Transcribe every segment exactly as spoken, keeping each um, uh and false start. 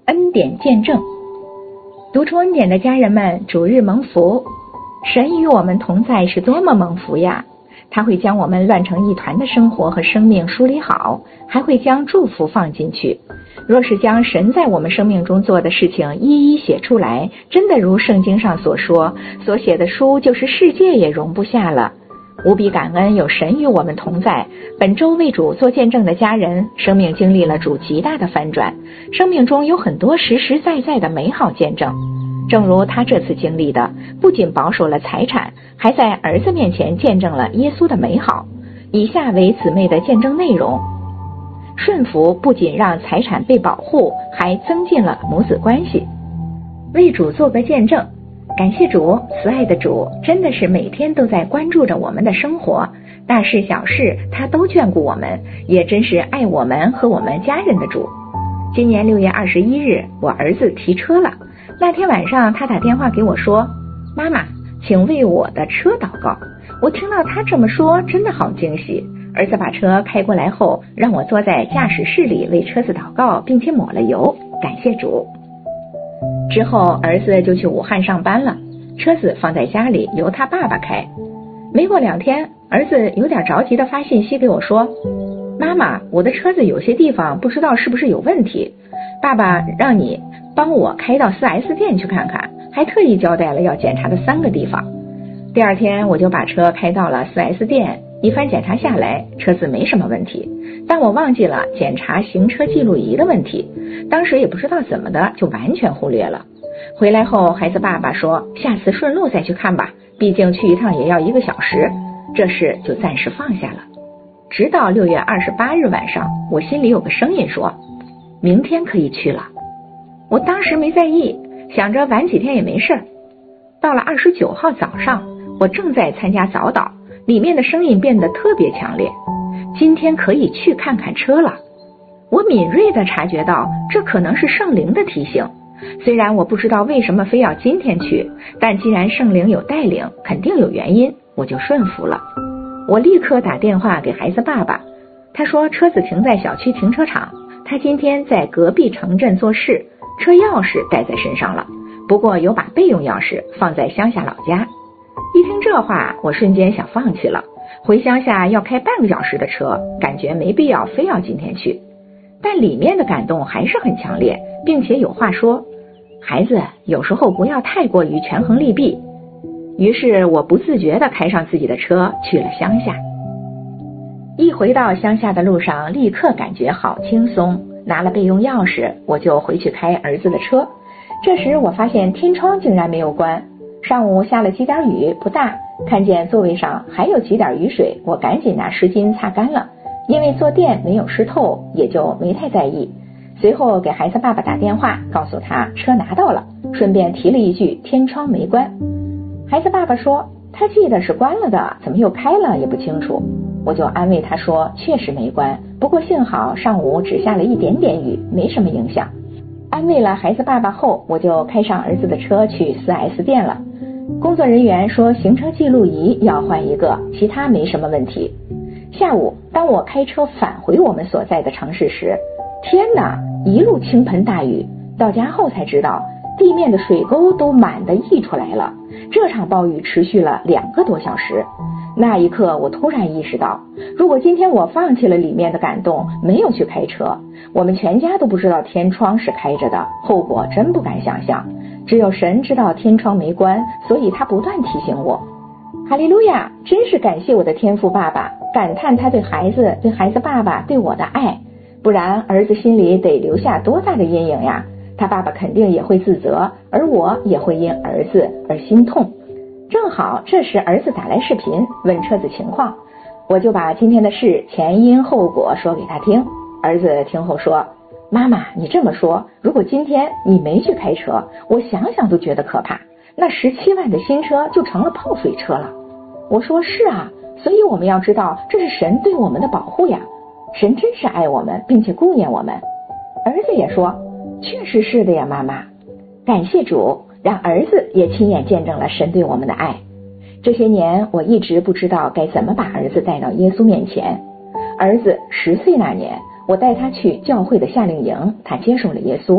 恩典见证。读出恩典的家人们，主日蒙福。神与我们同在是多么蒙福呀！他会将我们乱成一团的生活和生命梳理好，还会将祝福放进去。若是将神在我们生命中做的事情一一写出来，真的如圣经上所说，所写的书就是世界也容不下了。无比感恩有神与我们同在。本周为主做见证的家人，生命经历了主极大的翻转，生命中有很多实实在在的美好见证。正如他这次经历的，不仅保守了财产，还在儿子面前见证了耶稣的美好。以下为姊妹的见证内容。顺服不仅让财产被保护，还增进了母子关系。为主做个见证。感谢主，慈爱的主真的是每天都在关注着我们的生活，大事小事他都眷顾我们，也真是爱我们和我们家人的主。今年六月二十一日，我儿子提车了。那天晚上他打电话给我说，妈妈，请为我的车祷告。我听到他这么说，真的好惊喜。儿子把车开过来后，让我坐在驾驶室里为车子祷告，并且抹了油，感谢主。之后儿子就去武汉上班了，车子放在家里由他爸爸开。没过两天，儿子有点着急的发信息给我说，妈妈，我的车子有些地方不知道是不是有问题，爸爸让你帮我开到 四 S 店去看看，还特意交代了要检查的三个地方。第二天我就把车开到了 四 S 店，一番检查下来，车子没什么问题，但我忘记了检查行车记录仪的问题，当时也不知道怎么的就完全忽略了。回来后孩子爸爸说，下次顺路再去看吧，毕竟去一趟也要一个小时，这事就暂时放下了。直到六月二十八日晚上，我心里有个声音说，明天可以去了。我当时没在意，想着晚几天也没事。到了二十九号早上，我正在参加早祷，里面的声音变得特别强烈，今天可以去看看车了。我敏锐地察觉到，这可能是圣灵的提醒。虽然我不知道为什么非要今天去，但既然圣灵有带领，肯定有原因，我就顺服了。我立刻打电话给孩子爸爸，他说车子停在小区停车场，他今天在隔壁城镇做事，车钥匙带在身上了，不过有把备用钥匙放在乡下老家。一听这话，我瞬间想放弃了，回乡下要开半个小时的车，感觉没必要非要今天去。但里面的感动还是很强烈，并且有话说，孩子有时候不要太过于权衡利弊。于是我不自觉地开上自己的车去了乡下。一回到乡下的路上，立刻感觉好轻松，拿了备用钥匙，我就回去开儿子的车。这时我发现天窗竟然没有关，上午下了几点雨，不大，看见座位上还有几点雨水，我赶紧拿湿巾擦干了，因为坐垫没有湿透，也就没太在意。随后给孩子爸爸打电话，告诉他车拿到了，顺便提了一句天窗没关。孩子爸爸说，他记得是关了的，怎么又开了也不清楚。我就安慰他说，确实没关，不过幸好上午只下了一点点雨，没什么影响。安慰了孩子爸爸后，我就开上儿子的车去 四 S 店了。工作人员说行车记录仪要换一个，其他没什么问题。下午当我开车返回我们所在的城市时，天哪，一路倾盆大雨，到家后才知道地面的水沟都满地溢出来了。这场暴雨持续了两个多小时。那一刻我突然意识到，如果今天我放弃了里面的感动，没有去开车，我们全家都不知道天窗是开着的，后果真不敢想象。只有神知道天窗没关，所以他不断提醒我。哈利路亚，真是感谢我的天父爸爸，感叹他对孩子、对孩子爸爸对我的爱，不然儿子心里得留下多大的阴影呀，他爸爸肯定也会自责，而我也会因儿子而心痛。正好这时儿子打来视频问车子情况，我就把今天的事前因后果说给他听。儿子听后说，妈妈你这么说，如果今天你没去开车，我想想都觉得可怕，那十七万的新车就成了泡水车了。我说是啊，所以我们要知道这是神对我们的保护呀，神真是爱我们并且顾念我们。儿子也说，确实是的呀妈妈。感谢主，让儿子也亲眼见证了神对我们的爱。这些年我一直不知道该怎么把儿子带到耶稣面前。儿子十岁那年，我带他去教会的夏令营，他接受了耶稣。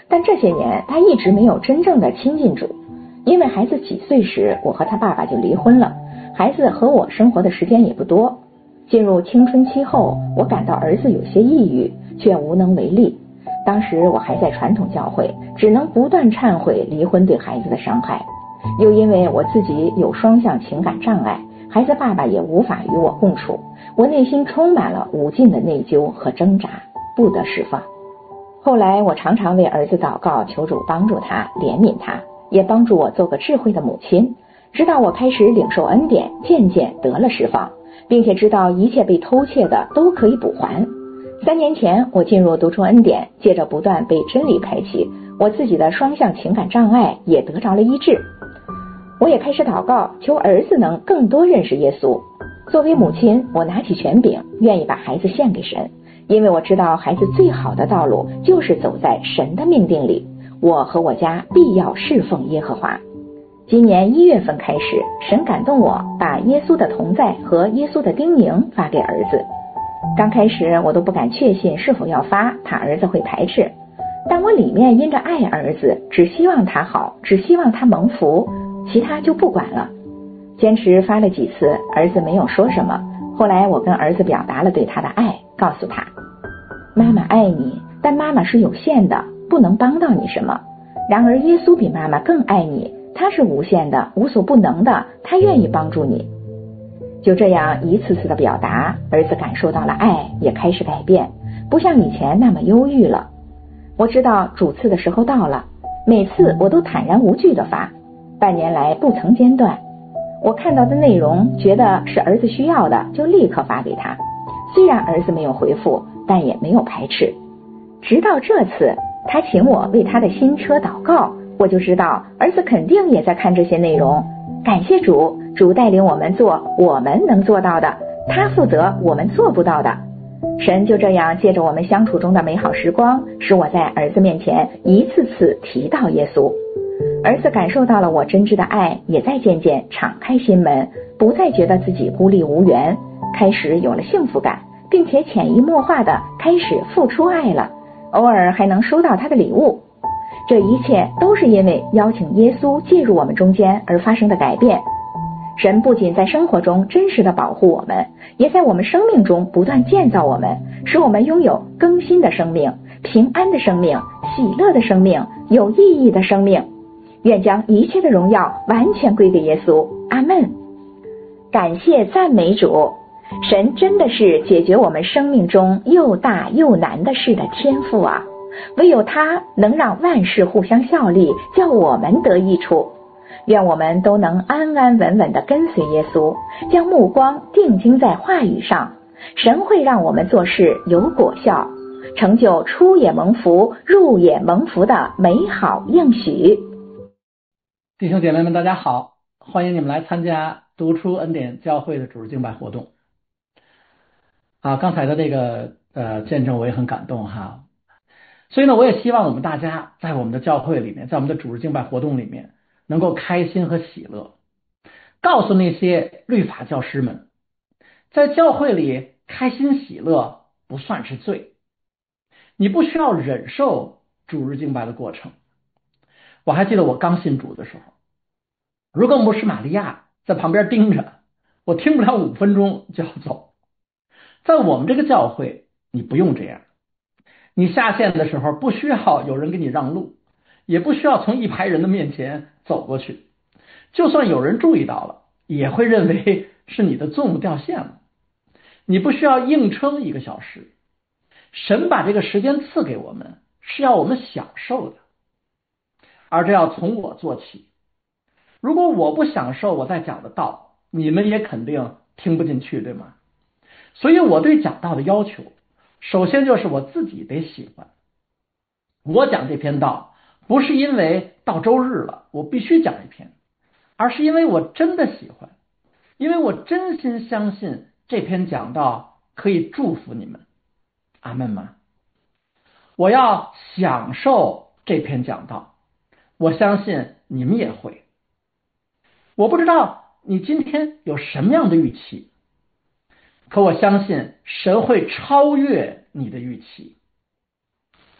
但这些年他一直没有真正的亲近主。因为孩子几岁时，我和他爸爸就离婚了，孩子和我生活的时间也不多。进入青春期后，我感到儿子有些抑郁，却无能为力。当时我还在传统教会，只能不断忏悔离婚对孩子的伤害。又因为我自己有双向情感障碍，孩子爸爸也无法与我共处，我内心充满了无尽的内疚和挣扎，不得释放。后来我常常为儿子祷告，求主帮助他，怜悯他，也帮助我做个智慧的母亲，直到我开始领受恩典，渐渐得了释放，并且知道一切被偷窃的都可以补还。三年前我进入读出恩典，借着不断被真理开启，我自己的双向情感障碍也得着了医治。我也开始祷告，求儿子能更多认识耶稣。作为母亲，我拿起权柄，愿意把孩子献给神，因为我知道孩子最好的道路就是走在神的命定里，我和我家必要侍奉耶和华。今年一月份开始，神感动我把耶稣的同在和耶稣的叮咛发给儿子。刚开始我都不敢确信是否要发，怕儿子会排斥，但我里面因着爱儿子，只希望他好，只希望他蒙福，其他就不管了。坚持发了几次，儿子没有说什么。后来我跟儿子表达了对他的爱，告诉他，妈妈爱你，但妈妈是有限的，不能帮到你什么。然而耶稣比妈妈更爱你，他是无限的，无所不能的，他愿意帮助你。就这样一次次的表达，儿子感受到了爱，也开始改变，不像以前那么忧郁了。我知道主次的时候到了，每次我都坦然无惧的发，半年来不曾间断。我看到的内容觉得是儿子需要的，就立刻发给他。虽然儿子没有回复，但也没有排斥。直到这次他请我为他的新车祷告，我就知道儿子肯定也在看这些内容。感谢主，主带领我们做我们能做到的，他负责我们做不到的。神就这样借着我们相处中的美好时光，使我在儿子面前一次次提到耶稣。儿子感受到了我真挚的爱，也在渐渐敞开心门，不再觉得自己孤立无援，开始有了幸福感，并且潜移默化的开始付出爱了，偶尔还能收到他的礼物。这一切都是因为邀请耶稣介入我们中间而发生的改变。神不仅在生活中真实的保护我们，也在我们生命中不断建造我们，使我们拥有更新的生命、平安的生命、喜乐的生命、有意义的生命。愿将一切的荣耀完全归给耶稣。阿们。感谢赞美主，神真的是解决我们生命中又大又难的事的天父啊！唯有他能让万事互相效力，叫我们得益处。愿我们都能安安稳稳地跟随耶稣，将目光定睛在话语上。神会让我们做事有果效，成就出也蒙福，入也蒙福的美好应许。 弟兄姐妹们大家好，欢迎你们来参加读出恩典教会的主日敬拜活动啊！刚才的这个呃见证我也很感动哈，所以呢我也希望我们大家在我们的教会里面，在我们的主日敬拜活动里面能够开心和喜乐。告诉那些律法教师们，在教会里开心喜乐不算是罪，你不需要忍受主日敬拜的过程。我还记得我刚信主的时候，如果牧师玛利亚在旁边盯着，我听不了五分钟就要走。在我们这个教会，你不用这样，你下线的时候不需要有人给你让路，也不需要从一排人的面前走过去，就算有人注意到了，也会认为是你的纵掉线了。你不需要硬撑一个小时，神把这个时间赐给我们，是要我们享受的，而这要从我做起。如果我不享受我在讲的道，你们也肯定听不进去，对吗？所以我对讲道的要求，首先就是我自己得喜欢。我讲这篇道不是因为到周日了我必须讲一篇，而是因为我真的喜欢，因为我真心相信这篇讲道可以祝福你们。阿们吗？我要享受这篇讲道，我相信你们也会。我不知道你今天有什么样的预期，可我相信神会超越你的预期。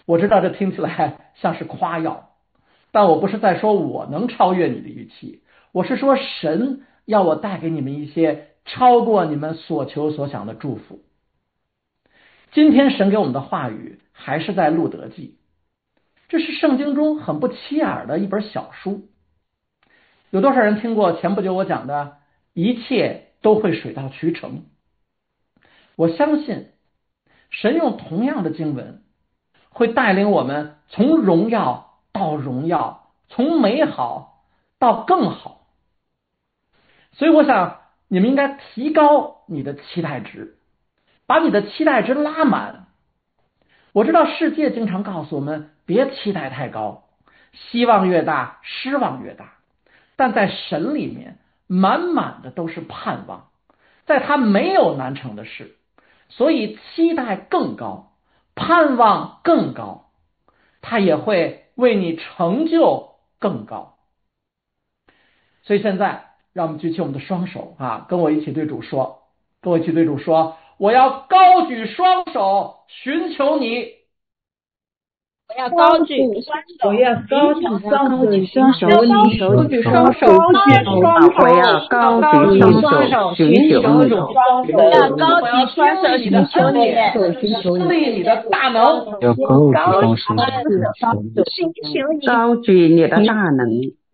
我知道这听起来像是夸耀，但我不是在说我能超越你的预期，我是说神要我带给你们一些超过你们所求所想的祝福。今天神给我们的话语还是在路德记，这是圣经中很不起眼的一本小书。有多少人听过前不久我讲的一切都会水到渠成？我相信神用同样的经文会带领我们从荣耀到荣耀，从美好到更好。所以我想你们应该提高你的期待值，把你的期待值拉满。我知道世界经常告诉我们别期待太高，希望越大失望越大，但在神里面满满的都是盼望，在他没有难成的事，所以期待更高，盼望更高，他也会为你成就更高。所以现在让我们举起我们的双手啊，跟我一起对主说，跟我一起对主说，我要高举双手寻求你。 我要高举双手， 我要高举双手， 我要高举双手， 我要高举双手，寻求你， 我要高举双手，寻求你， 经历你的大能， 要高举双手， 寻求你， 高举你的大能，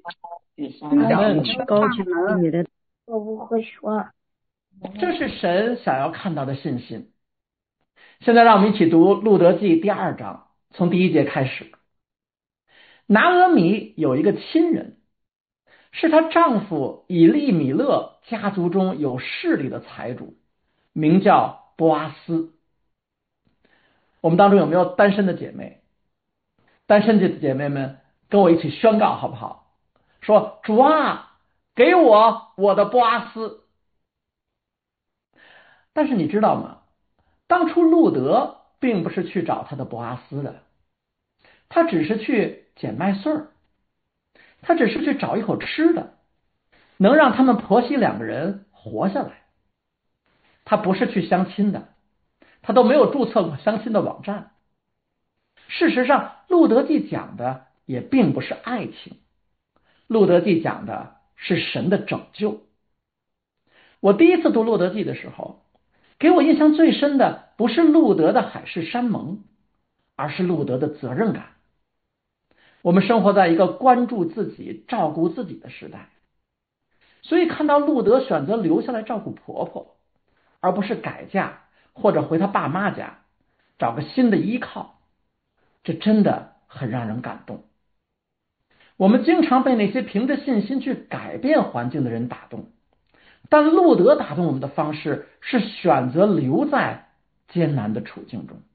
高举你的。 我不会说。 这是神想要看到的信心。现在让我们一起读路德记第二章，从第一节开始。拿俄米有一个亲人，是她丈夫以利米勒家族中有势力的财主，名叫波阿斯。我们当中有没有单身的姐妹？单身的姐妹们跟我一起宣告好不好？说主啊，给我我的波阿斯。但是你知道吗？当初路德并不是去找他的波阿斯的，他只是去捡麦穗儿，他只是去找一口吃的，能让他们婆媳两个人活下来。他不是去相亲的，他都没有注册过相亲的网站。事实上，路德记讲的也并不是爱情，路德记讲的是神的拯救。我第一次读路德记的时候，给我印象最深的不是路德的海誓山盟，而是路德的责任感。我们生活在一个关注自己、照顾自己的时代，所以看到路德选择留下来照顾婆婆，而不是改嫁或者回他爸妈家找个新的依靠，这真的很让人感动。我们经常被那些凭着信心去改变环境的人打动，但路德打动我们的方式是选择留在艰难的处境中。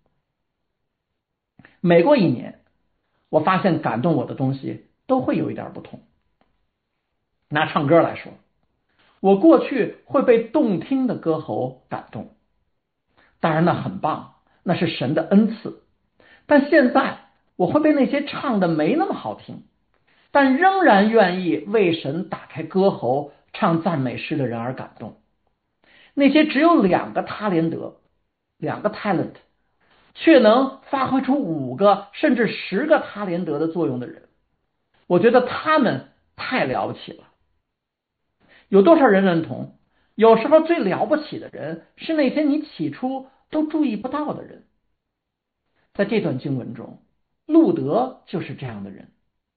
每过一年，我发现感动我的东西都会有一点不同。拿唱歌来说，我过去会被动听的歌喉感动，当然那很棒，那是神的恩赐。但现在我会被那些唱的没那么好听，但仍然愿意为神打开歌喉唱赞美诗的人而感动。那些只有两个他连德，两个 talent， 却能发挥出五个甚至十个他连德的作用的人，我觉得他们太了不起了。有多少人认同？有时候最了不起的人是那些你起初都注意不到的人。在这段经文中，路德就是这样的人。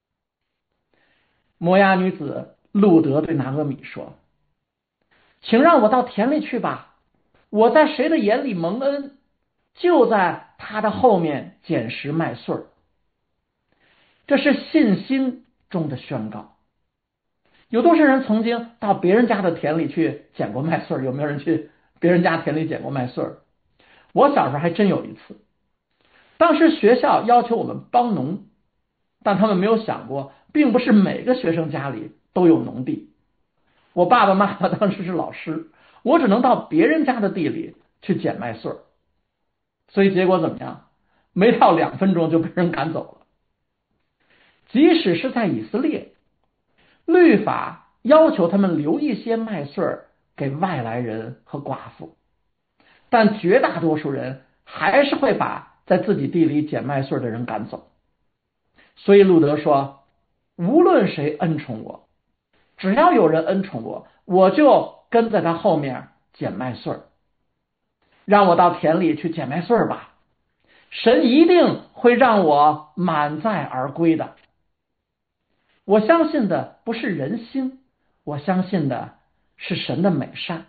摩押女子路德对拿俄米说，请让我到田里去吧，我在谁的眼里蒙恩，就在他的后面捡拾麦穗儿。这是信心中的宣告。有多少人曾经到别人家的田里去捡过麦穗儿？有没有人去别人家田里捡过麦穗儿？我小时候还真有一次，当时学校要求我们帮农，但他们没有想过并不是每个学生家里都有农地。我爸爸妈妈当时是老师，我只能到别人家的地里去捡麦穗儿，所以结果怎么样？没到两分钟就被人赶走了。即使是在以色列，律法要求他们留一些麦穗儿给外来人和寡妇，但绝大多数人还是会把在自己地里捡麦穗的人赶走。所以路德说，无论谁恩宠我，只要有人恩宠我，我就跟在他后面捡麦穗，让我到田里去捡麦穗吧，神一定会让我满载而归的。我相信的不是人心，我相信的是神的美善。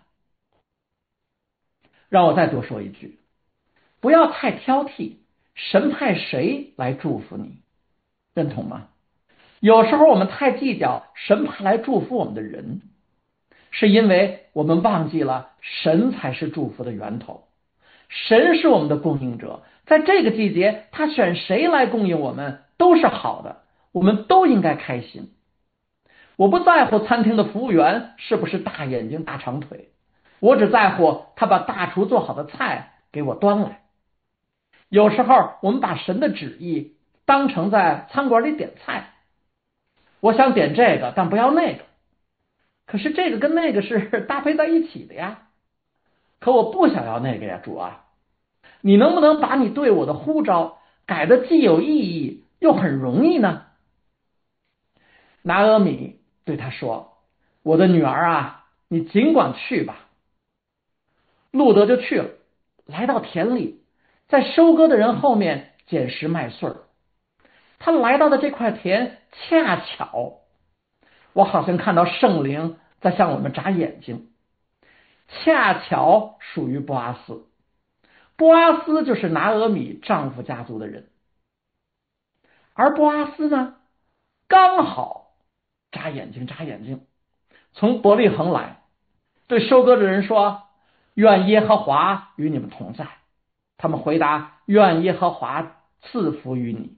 让我再多说一句，不要太挑剔，神派谁来祝福你，认同吗？有时候我们太计较神派来祝福我们的人，是因为我们忘记了神才是祝福的源头，神是我们的供应者，在这个季节他选谁来供应我们都是好的，我们都应该开心。我不在乎餐厅的服务员是不是大眼睛大长腿，我只在乎他把大厨做好的菜给我端来。有时候我们把神的旨意当成在餐馆里点菜，我想点这个但不要那个，可是这个跟那个是搭配在一起的呀，可我不想要那个呀，主啊，你能不能把你对我的呼召改得既有意义又很容易呢？拿俄米对他说，我的女儿啊，你尽管去吧。路德就去了，来到田里，在收割的人后面捡拾麦穗。他来到的这块田恰巧，我好像看到圣灵在向我们眨眼睛，恰巧属于波阿斯。波阿斯就是拿俄米丈夫家族的人，而波阿斯呢，刚好眨眼睛眨眼睛，从伯利恒来，对收割的人说，愿耶和华与你们同在。他们回答，愿耶和华赐福于你。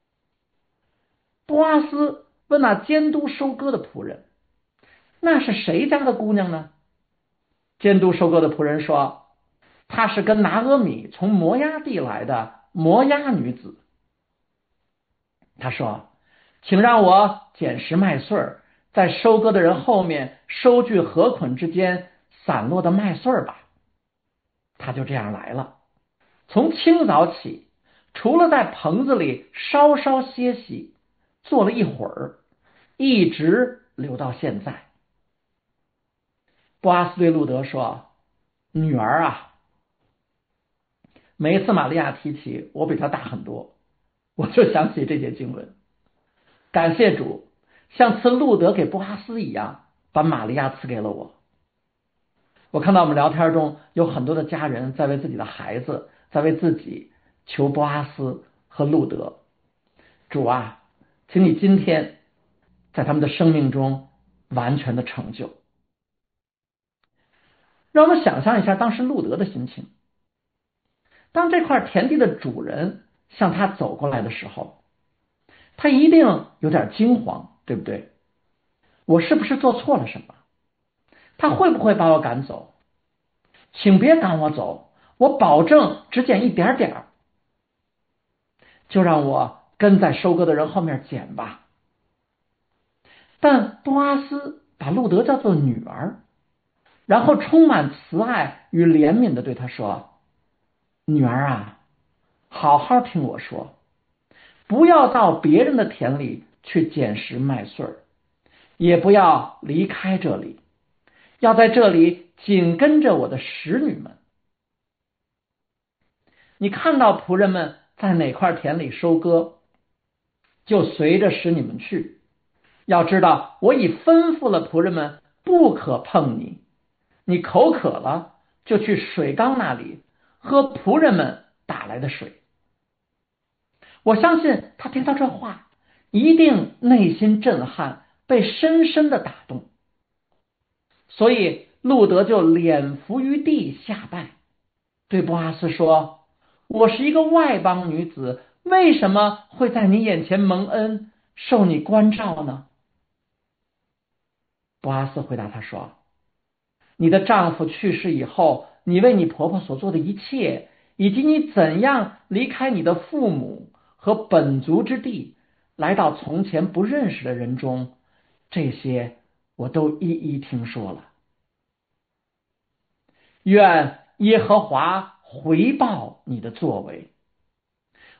波阿斯问那监督收割的仆人，那是谁家的姑娘呢？监督收割的仆人说，她是跟拿俄米从摩押地来的摩押女子。他说，请让我捡拾麦穗，在收割的人后面收据禾捆之间散落的麦穗吧。他就这样来了，从清早起，除了在棚子里稍稍歇息，坐了一会儿，一直留到现在。波阿斯对路德说，女儿啊，每一次玛利亚提起我比她大很多，我就想起这节经文，感谢主，像赐路德给波阿斯一样，把玛利亚赐给了我。我看到我们聊天中有很多的家人在为自己的孩子，在为自己求波阿斯和路德。主啊，请你今天在他们的生命中完全的成就。让我们想象一下当时路德的心情，当这块田地的主人向他走过来的时候，他一定有点惊慌，对不对？我是不是做错了什么？他会不会把我赶走？请别赶我走，我保证只捡一点点，就让我跟在收割的人后面捡吧。但波阿斯把路德叫做女儿，然后充满慈爱与怜悯的对他说，女儿啊，好好听我说，不要到别人的田里去捡拾麦穗，也不要离开这里，要在这里紧跟着我的使女们。你看到仆人们在哪块田里收割，就随着使你们去。要知道，我已吩咐了仆人们不可碰你。你口渴了，就去水缸那里喝仆人们打来的水。我相信他听到这话，一定内心震撼，被深深的打动。所以路德就脸伏于地下拜，对波阿斯说，我是一个外邦女子，为什么会在你眼前蒙恩，受你关照呢？波阿斯回答他说，你的丈夫去世以后，你为你婆婆所做的一切，以及你怎样离开你的父母和本族之地，来到从前不认识的人中，这些我都一一听说了。愿耶和华回报你的作为，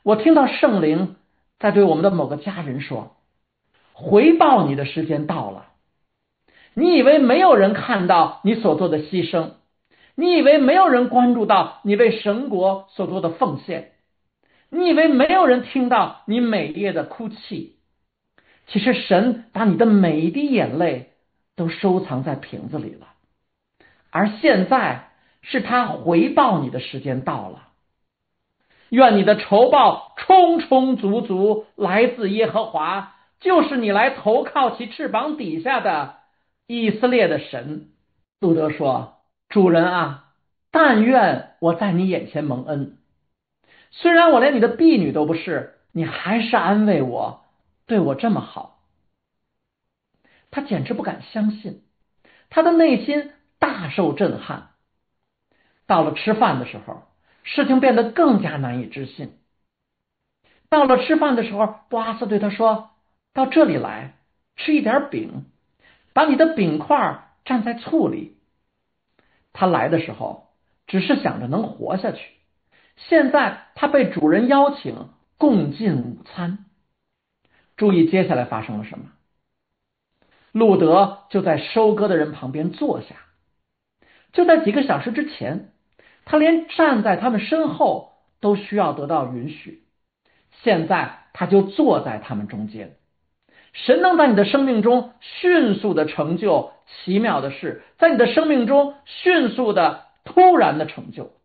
我听到圣灵在对我们的某个家人说，回报你的时间到了。你以为没有人看到你所做的牺牲，你以为没有人关注到你为神国所做的奉献，你以为没有人听到你每夜的哭泣，其实神把你的每一滴眼泪都收藏在瓶子里了，而现在是他回报你的时间到了。愿你的酬报充充足足来自耶和华，就是你来投靠其翅膀底下的以色列的神。路德说，主人啊，但愿我在你眼前蒙恩，虽然我连你的婢女都不是，你还是安慰我，对我这么好。他简直不敢相信，他的内心大受震撼。到了吃饭的时候，事情变得更加难以置信。到了吃饭的时候，波阿斯对他说，到这里来，吃一点饼，把你的饼块蘸在醋里。他来的时候只是想着能活下去，现在他被主人邀请共进午餐。注意接下来发生了什么。路德就在收割的人旁边坐下。就在几个小时之前，他连站在他们身后都需要得到允许，现在他就坐在他们中间。神能在你的生命中迅速的成就奇妙的事，在你的生命中迅速的突然的成就。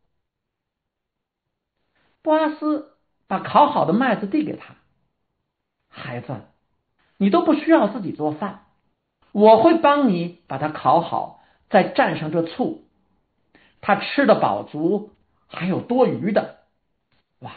波阿斯把烤好的麦子递给他，孩子，你都不需要自己做饭，我会帮你把它烤好，再蘸上这醋，他吃得饱足，还有多余的。哇！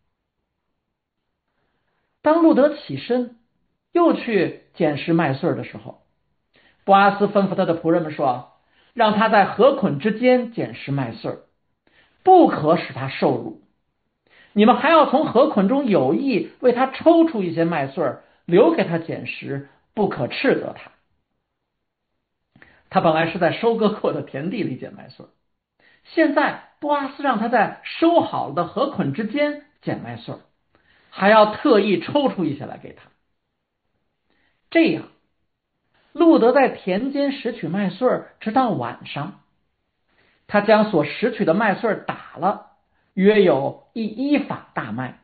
当路德起身又去捡拾麦穗的时候，波阿斯吩咐他的仆人们说，让他在禾捆之间捡拾麦穗，不可使他受辱。你们还要从禾捆中有意为他抽出一些麦穗，留给他捡拾，不可斥责他。他本来是在收割过的田地里捡麦穗，现在波阿斯让他在收好了的禾捆之间捡麦穗，还要特意抽出一些来给他。这样路德在田间拾取麦穗，直到晚上。他将所拾取的麦穗打了，约有一伊法大麦。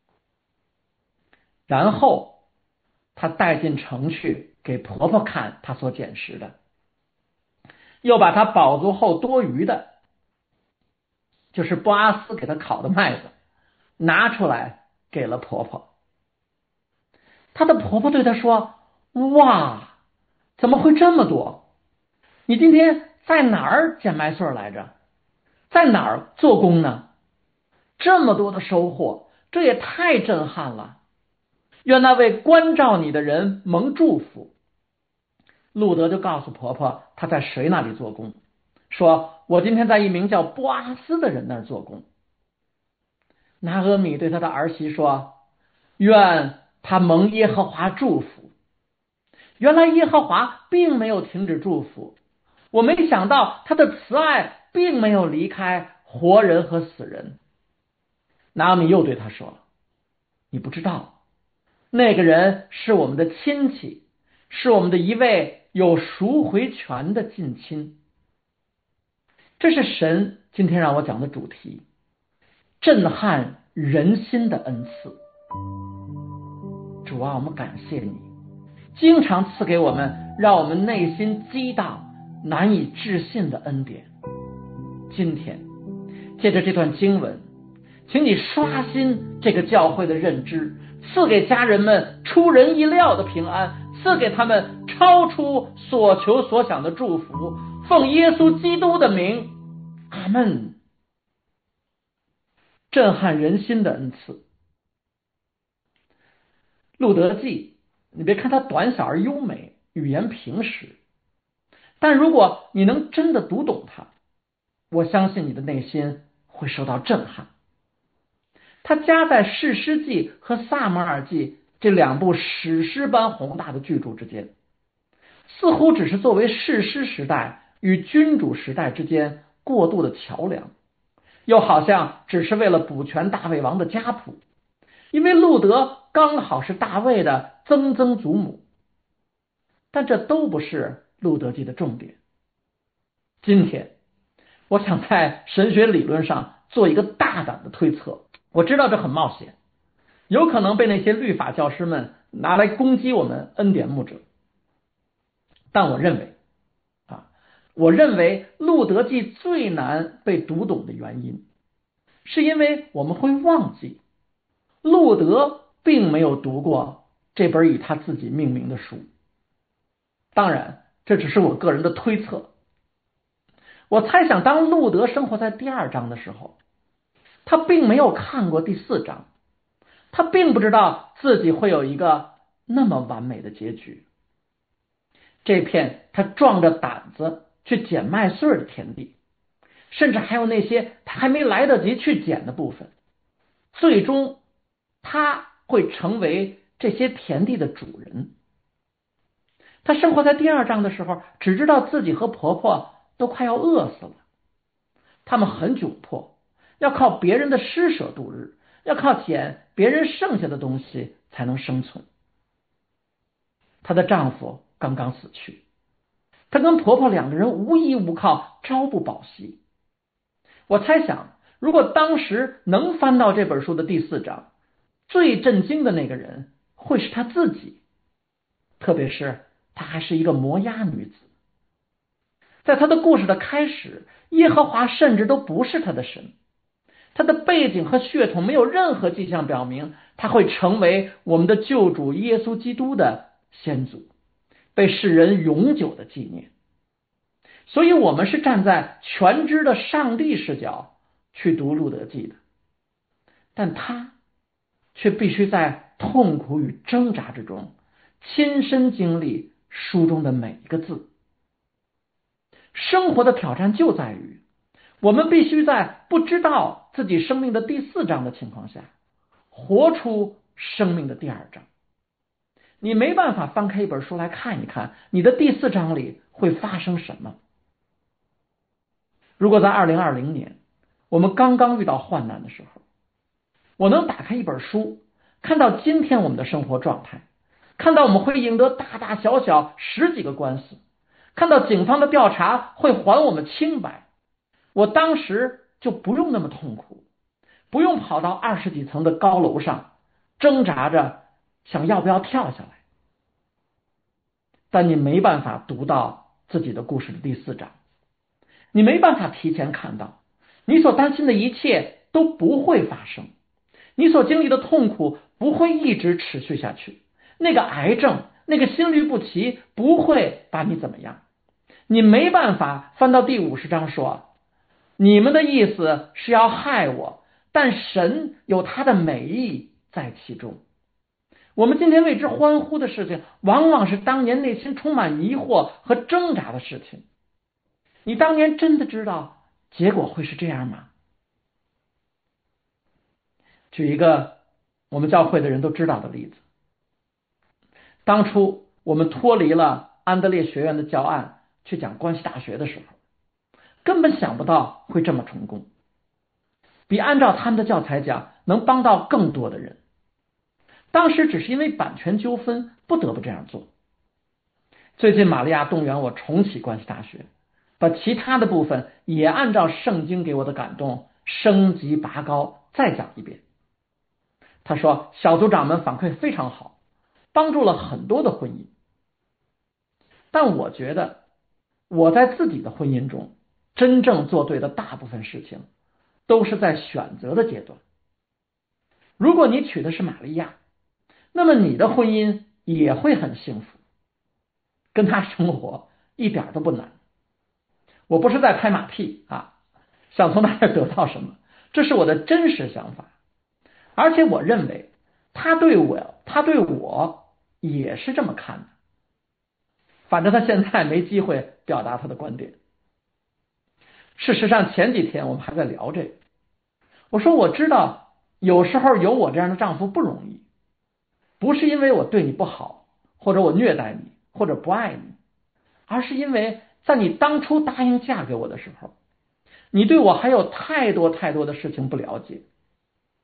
然后他带进城去给婆婆看他所捡拾的，又把他饱足后多余的，就是波阿斯给他烤的麦子，拿出来给了婆婆。他的婆婆对他说，哇，怎么会这么多？你今天在哪儿捡麦穗来着？在哪儿做工呢？这么多的收获，这也太震撼了。愿那位关照你的人蒙祝福。路德就告诉婆婆他在谁那里做工，说我今天在一名叫波阿斯的人那儿做工。拿俄米对他的儿媳说，愿他蒙耶和华祝福。原来耶和华并没有停止祝福，我没想到他的慈爱并没有离开活人和死人。拿俄米又对他说，你不知道，那个人是我们的亲戚，是我们的一位有赎回权的近亲。这是神今天让我讲的主题，震撼人心的恩赐。主啊，我们感谢你，经常赐给我们让我们内心激荡难以置信的恩典。今天借着这段经文，请你刷新这个教会的认知，赐给家人们出人意料的平安，赐给他们超出所求所想的祝福。奉耶稣基督的名，阿们。震撼人心的恩赐。路德记，你别看它短小而优美，语言平实，但如果你能真的读懂它，我相信你的内心会受到震撼。它夹在士师记和撒母耳记这两部史诗般宏大的巨著之间，似乎只是作为士师时代与君主时代之间过渡的桥梁，又好像只是为了补全大卫王的家谱， 因为路德刚好是大卫的曾曾祖母。但这都不是路德记的重点。今天我想在神学理论上做一个大胆的推测，我知道这很冒险，有可能被那些律法教师们拿来攻击我们恩典牧者，但我认为啊，我认为路德记最难被读懂的原因，是因为我们会忘记路德并没有读过这本以他自己命名的书。当然，这只是我个人的推测。我猜想，当路德生活在第二章的时候，他并没有看过第四章，他并不知道自己会有一个那么完美的结局。这片他壮着胆子去捡麦穗的田地，甚至还有那些他还没来得及去捡的部分，最终他会成为这些田地的主人。他生活在第二章的时候，只知道自己和婆婆都快要饿死了，他们很窘迫，要靠别人的施舍度日，要靠捡别人剩下的东西才能生存。她的丈夫刚刚死去，她跟婆婆两个人无依无靠，朝不保夕。我猜想，如果当时能翻到这本书的第四章，最震惊的那个人会是她自己，特别是她还是一个摩押女子。在她的故事的开始，耶和华甚至都不是她的神，她的背景和血统没有任何迹象表明她会成为我们的救主耶稣基督的先祖，被世人永久的纪念。所以我们是站在全知的上帝视角去读路德记的，但他却必须在痛苦与挣扎之中亲身经历书中的每一个字。生活的挑战就在于，我们必须在不知道自己生命的第四章的情况下，活出生命的第二章。你没办法翻开一本书来看一看，你的第四章里会发生什么。如果在二零二零年，我们刚刚遇到患难的时候，我能打开一本书，看到今天我们的生活状态，看到我们会赢得大大小小十几个官司，看到警方的调查会还我们清白，我当时就不用那么痛苦，不用跑到二十几层的高楼上挣扎着想要不要跳下来。但你没办法读到自己的故事的第四章，你没办法提前看到你所担心的一切都不会发生，你所经历的痛苦不会一直持续下去，那个癌症，那个心律不齐不会把你怎么样。你没办法翻到第五十章说，你们的意思是要害我，但神有他的美意在其中。我们今天为之欢呼的事情，往往是当年内心充满疑惑和挣扎的事情。你当年真的知道结果会是这样吗？举一个我们教会的人都知道的例子，当初我们脱离了安德烈学院的教案去讲关系大学的时候，根本想不到会这么成功，比按照他们的教材讲能帮到更多的人。当时只是因为版权纠纷不得不这样做。最近玛利亚动员我重启关系大学，把其他的部分也按照圣经给我的感动升级拔高再讲一遍。他说小组长们反馈非常好，帮助了很多的婚姻。但我觉得我在自己的婚姻中真正做对的大部分事情都是在选择的阶段。如果你娶的是玛利亚，那么你的婚姻也会很幸福，跟他生活一点都不难。我不是在拍马屁啊，想从他那得到什么，这是我的真实想法。而且我认为他对我他对我也是这么看的，反正他现在没机会表达他的观点。事实上前几天我们还在聊这个，我说我知道有时候有我这样的丈夫不容易，不是因为我对你不好，或者我虐待你，或者不爱你，而是因为在你当初答应嫁给我的时候，你对我还有太多太多的事情不了解。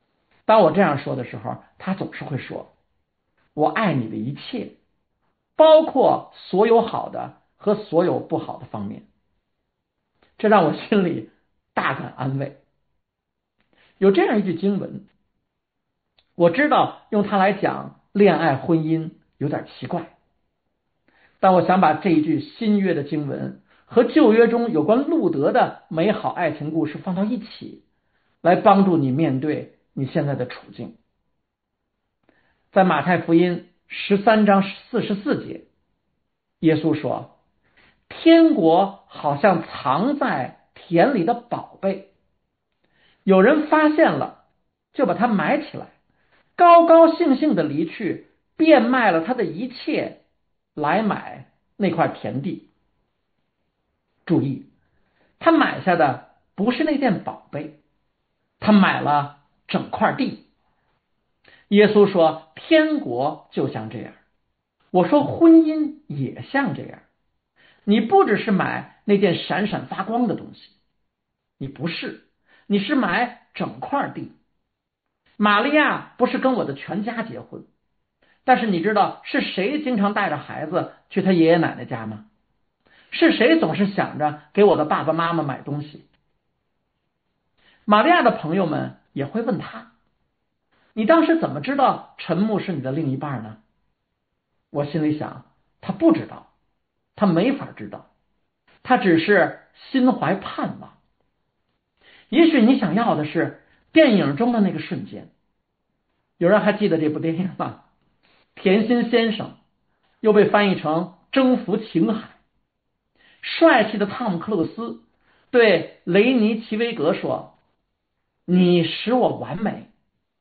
当我这样说的时候，他总是会说我爱你的一切，包括所有好的和所有不好的方面。这让我心里大感安慰。有这样一句经文，我知道用它来讲恋爱婚姻有点奇怪，但我想把这一句新约的经文和旧约中有关路德的美好爱情故事放到一起，来帮助你面对你现在的处境。在马太福音十三章四十四节，耶稣说，天国好像藏在田里的宝贝，有人发现了就把它埋起来，高高兴兴的离去，变卖了他的一切来买那块田地。注意，他买下的不是那件宝贝，他买了整块地。耶稣说天国就像这样，我说婚姻也像这样，你不只是买那件闪闪发光的东西，你不是，你是买整块地。玛利亚不是跟我的全家结婚，但是你知道是谁经常带着孩子去他爷爷奶奶家吗？是谁总是想着给我的爸爸妈妈买东西？玛利亚的朋友们也会问他，你当时怎么知道陈牧是你的另一半呢？我心里想，他不知道，他没法知道，他只是心怀盼望。也许你想要的是电影中的那个瞬间。有人还记得这部电影吗？甜心先生，又被翻译成征服情海。帅气的汤姆克鲁斯对雷尼奇维格说，你使我完美，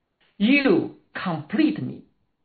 You complete me。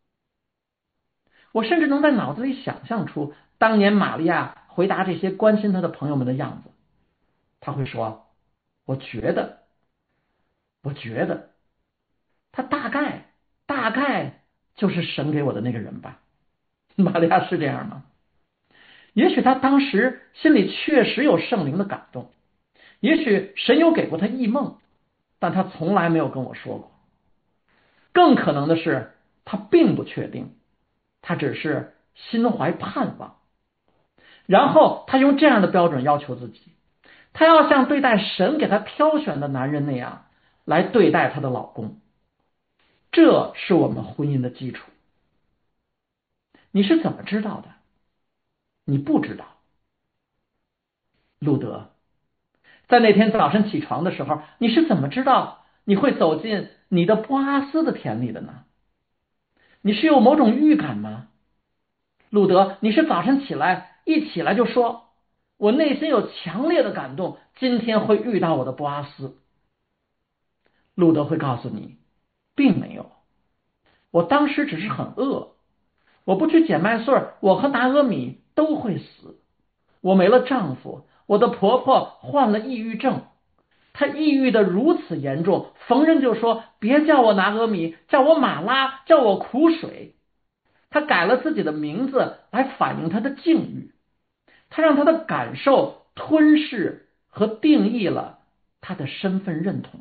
我甚至能在脑子里想象出当年玛利亚回答这些关心她的朋友们的样子。他会说，我觉得我觉得他大概大概就是神给我的那个人吧。玛利亚是这样吗？也许他当时心里确实有圣灵的感动，也许神有给过他异梦，但他从来没有跟我说过。更可能的是他并不确定，他只是心怀盼望。然后他用这样的标准要求自己，他要像对待神给他挑选的男人那样来对待他的老公。这是我们婚姻的基础。你是怎么知道的？你不知道。路德，在那天早晨起床的时候，你是怎么知道你会走进你的波阿斯的田里的呢？你是有某种预感吗？路德，你是早晨起来一起来就说，我内心有强烈的感动，今天会遇到我的波阿斯。路德会告诉你，并没有，我当时只是很饿，我不去捡麦穗，我和拿俄米都会死。我没了丈夫，我的婆婆患了抑郁症，她抑郁的如此严重，逢人就说别叫我拿俄米，叫我马拉，叫我苦水。她改了自己的名字来反映她的境遇，她让她的感受吞噬和定义了她的身份认同。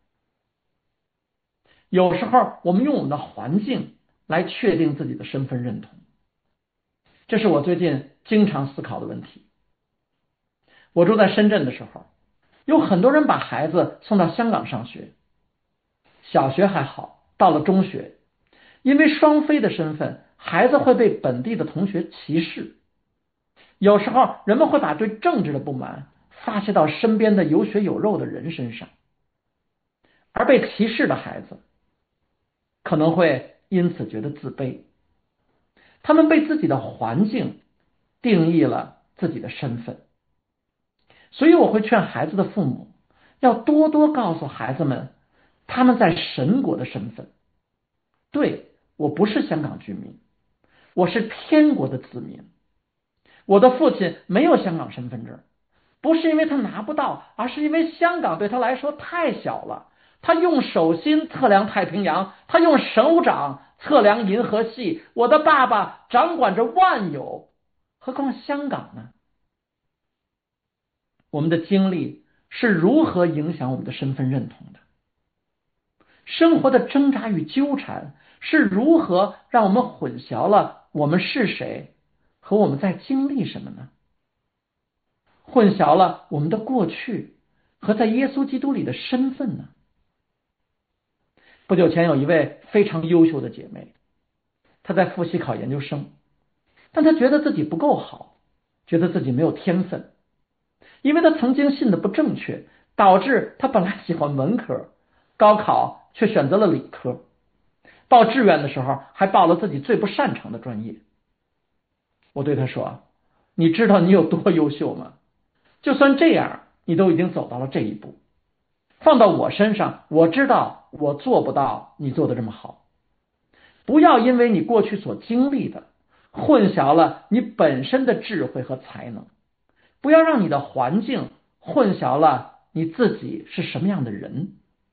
有时候我们用我们的环境来确定自己的身份认同，这是我最近经常思考的问题。我住在深圳的时候，有很多人把孩子送到香港上学，小学还好，到了中学，因为双非的身份，孩子会被本地的同学歧视。有时候人们会把对政治的不满发泄到身边的有血有肉的人身上，而被歧视的孩子可能会因此觉得自卑，他们被自己的环境定义了自己的身份。所以我会劝孩子的父母要多多告诉孩子们他们在神国的身份。对，我不是香港居民，我是天国的子民。我的父亲没有香港身份证，不是因为他拿不到，而是因为香港对他来说太小了。他用手心测量太平洋，他用手掌测量银河系。我的爸爸掌管着万有，何况香港呢？我们的经历是如何影响我们的身份认同的？ 生活的挣扎与纠缠是如何让我们混淆了我们是谁和我们在经历什么呢？混淆了我们的过去和在耶稣基督里的身份呢？不久前有一位非常优秀的姐妹，她在复习考研究生，但她觉得自己不够好，觉得自己没有天分，因为她曾经信的不正确，导致她本来喜欢文科，高考却选择了理科，报志愿的时候还报了自己最不擅长的专业。我对她说，你知道你有多优秀吗？就算这样，你都已经走到了这一步。放到我身上，我知道我做不到你做的这么好。不要因为你过去所经历的，混淆了你本身的智慧和才能。不要让你的环境混淆了你自己是什么样的人。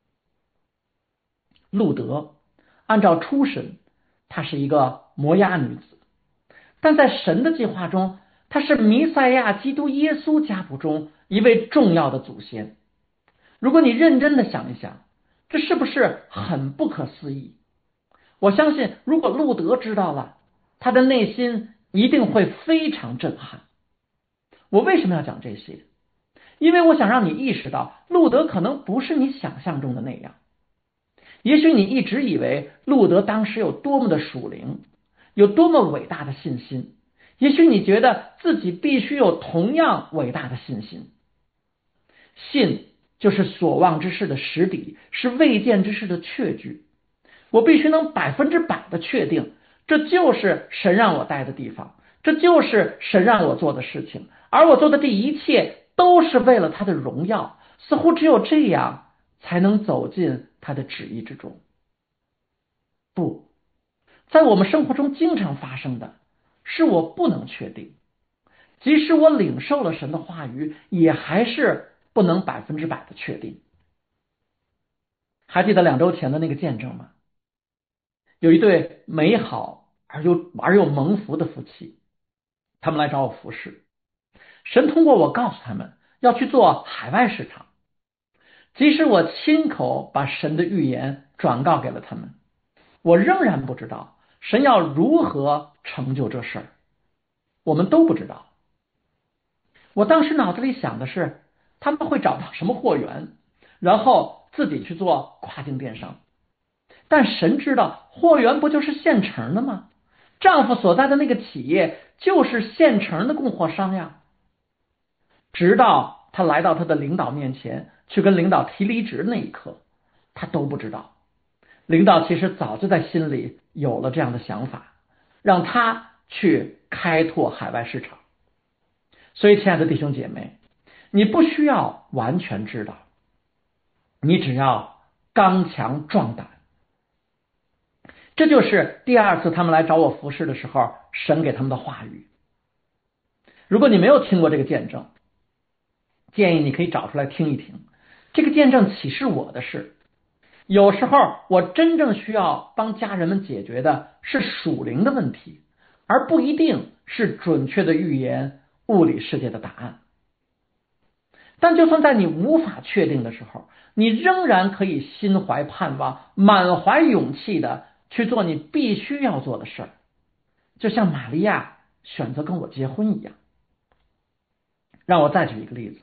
路德按照出身，她是一个摩押女子，但在神的计划中，她是弥赛亚基督耶稣家谱中一位重要的祖先。如果你认真的想一想，这是不是很不可思议？我相信如果路德知道了，他的内心一定会非常震撼。我为什么要讲这些？因为我想让你意识到，路德可能不是你想象中的那样。也许你一直以为路德当时有多么的属灵，有多么伟大的信心，也许你觉得自己必须有同样伟大的信心。信就是所望之事的实底，是未见之事的确据。我必须能百分之百的确定，这就是神让我待的地方，这就是神让我做的事情，而我做的这一切都是为了他的荣耀。似乎只有这样才能走进他的旨意之中。不，在我们生活中经常发生的是我不能确定，即使我领受了神的话语，也还是不能百分之百的确定。还记得两周前的那个见证吗？有一对美好而又而又蒙福的夫妻，他们来找我服侍。神通过我告诉他们要去做海外市场，即使我亲口把神的预言转告给了他们，我仍然不知道神要如何成就这事儿，我们都不知道。我当时脑子里想的是，他们会找到什么货源，然后自己去做跨境电商。但神知道，货源不就是现成的吗？丈夫所在的那个企业就是现成的供货商呀。直到他来到他的领导面前，去跟领导提离职那一刻，他都不知道。领导其实早就在心里有了这样的想法，让他去开拓海外市场。所以亲爱的弟兄姐妹，你不需要完全知道，你只要刚强壮胆。这就是第二次他们来找我服侍的时候，神给他们的话语。如果你没有听过这个见证，建议你可以找出来听一听。这个见证启示我的是，有时候我真正需要帮家人们解决的是属灵的问题，而不一定是准确的预言物理世界的答案。但就算在你无法确定的时候，你仍然可以心怀盼望，满怀勇气的去做你必须要做的事儿，就像玛利亚选择跟我结婚一样。让我再举一个例子，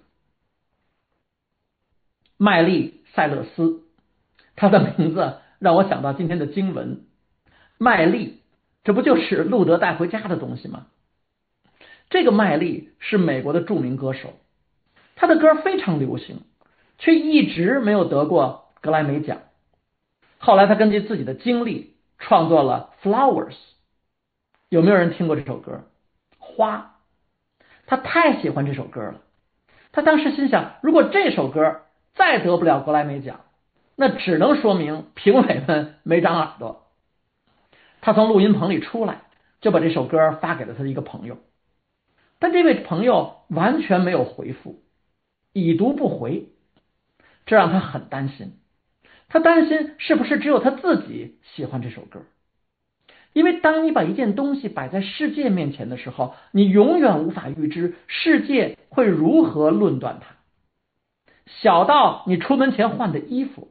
麦利塞勒斯，他的名字让我想到今天的经文，麦利，这不就是路德带回家的东西吗？这个麦利是美国的著名歌手，他的歌非常流行，却一直没有得过格莱美奖。后来他根据自己的经历创作了 Flowers， 有没有人听过这首歌？花。他太喜欢这首歌了，他当时心想，如果这首歌再得不了格莱美奖，那只能说明评委们没长耳朵。他从录音棚里出来，就把这首歌发给了他的一个朋友，但这位朋友完全没有回复，已读不回，这让他很担心。他担心是不是只有他自己喜欢这首歌，因为当你把一件东西摆在世界面前的时候，你永远无法预知世界会如何论断它。小到你出门前换的衣服，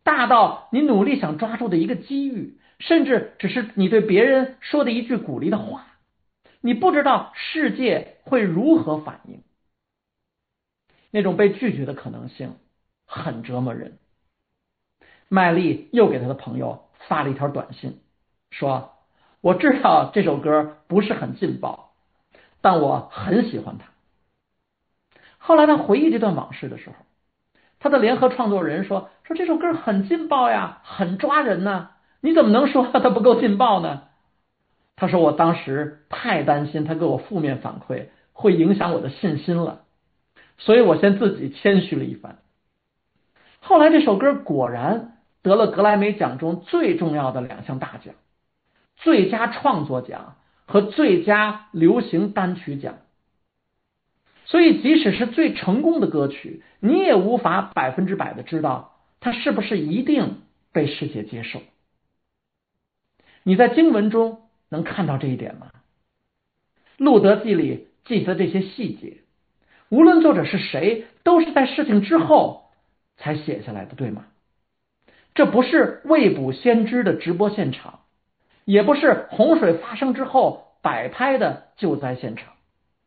大到你努力想抓住的一个机遇，甚至只是你对别人说的一句鼓励的话，你不知道世界会如何反应。那种被拒绝的可能性很折磨人。麦莉又给他的朋友发了一条短信，说我知道这首歌不是很劲爆，但我很喜欢它。后来他回忆这段往事的时候，他的联合创作人说说这首歌很劲爆呀，很抓人呢，你怎么能说它不够劲爆呢？他说我当时太担心他给我负面反馈会影响我的信心了，所以我先自己谦虚了一番。后来这首歌果然得了格莱美奖中最重要的两项大奖，最佳创作奖和最佳流行单曲奖。所以即使是最成功的歌曲，你也无法百分之百的知道它是不是一定被世界接受。你在经文中能看到这一点吗？路德记里记载这些细节，无论作者是谁，都是在事情之后才写下来的，对吗？这不是未卜先知的直播现场，也不是洪水发生之后摆拍的救灾现场。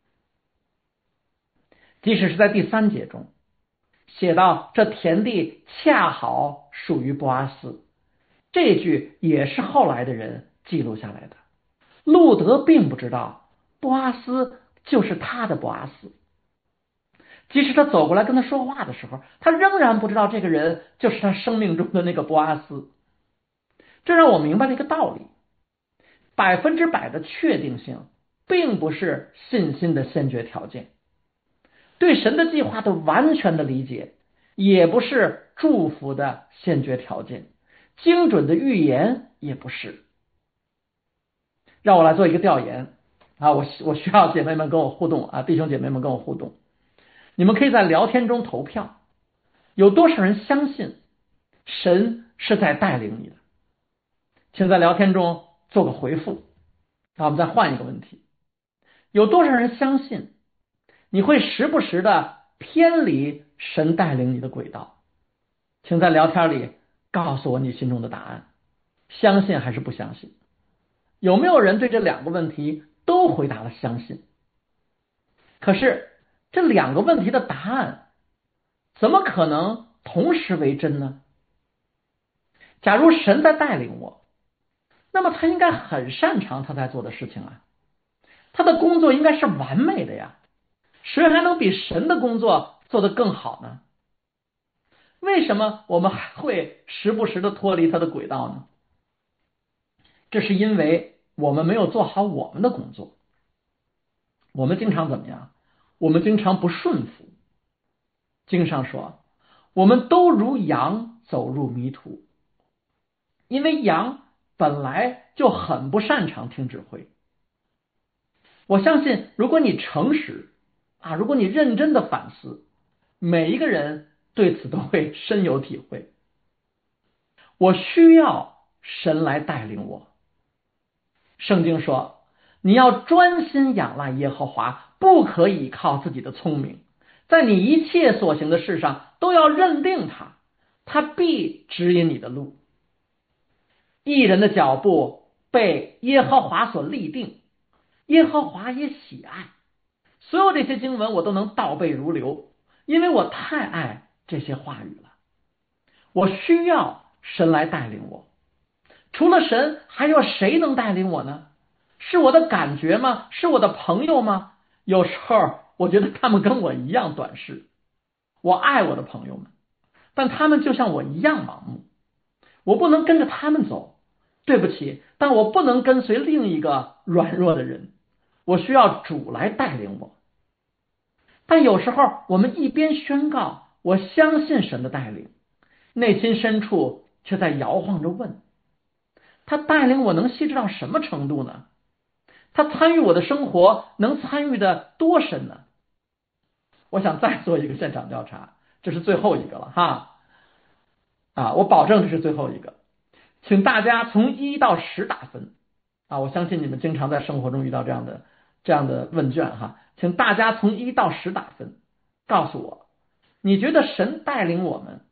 即使是在第三节中写到这田地恰好属于波阿斯，这句也是后来的人记录下来的。路德并不知道波阿斯就是他的波阿斯，即使他走过来跟他说话的时候，他仍然不知道这个人就是他生命中的那个波阿斯。这让我明白了一个道理，百分之百的确定性并不是信心的先决条件，对神的计划的完全的理解也不是祝福的先决条件，精准的预言也不是。让我来做一个调研啊，我我需要姐妹们跟我互动啊，弟兄姐妹们跟我互动。你们可以在聊天中投票，有多少人相信神是在带领你的？请在聊天中做个回复。那我们再换一个问题，有多少人相信你会时不时的偏离神带领你的轨道？请在聊天里告诉我你心中的答案，相信还是不相信？有没有人对这两个问题都回答了相信？可是这两个问题的答案怎么可能同时为真呢？假如神在带领我，那么他应该很擅长他在做的事情啊，他的工作应该是完美的呀，谁还能比神的工作做得更好呢？为什么我们还会时不时的脱离他的轨道呢？这是因为我们没有做好我们的工作。我们经常怎么样？我们经常不顺服。经上说，我们都如羊走入迷途，因为羊本来就很不擅长听指挥。我相信如果你诚实啊，如果你认真的反思，每一个人对此都会深有体会。我需要神来带领我。圣经说，你要专心仰赖耶和华，不可以靠自己的聪明，在你一切所行的事上都要认定他，他必指引你的路。义人的脚步被耶和华所立定，耶和华也喜爱。所有这些经文我都能倒背如流，因为我太爱这些话语了。我需要神来带领我。除了神，还有谁能带领我呢？是我的感觉吗？是我的朋友吗？有时候我觉得他们跟我一样短视。我爱我的朋友们，但他们就像我一样盲目。我不能跟着他们走，对不起，但我不能跟随另一个软弱的人。我需要主来带领我。但有时候我们一边宣告我相信神的带领，内心深处却在摇晃着问，他带领我能细致到什么程度呢？他参与我的生活能参与的多深呢？我想再做一个现场调查，这是最后一个了哈啊！我保证这是最后一个，请大家从一到十打分啊！我相信你们经常在生活中遇到这样的这样的问卷哈，请大家从一到十打分，告诉我，你觉得神带领我们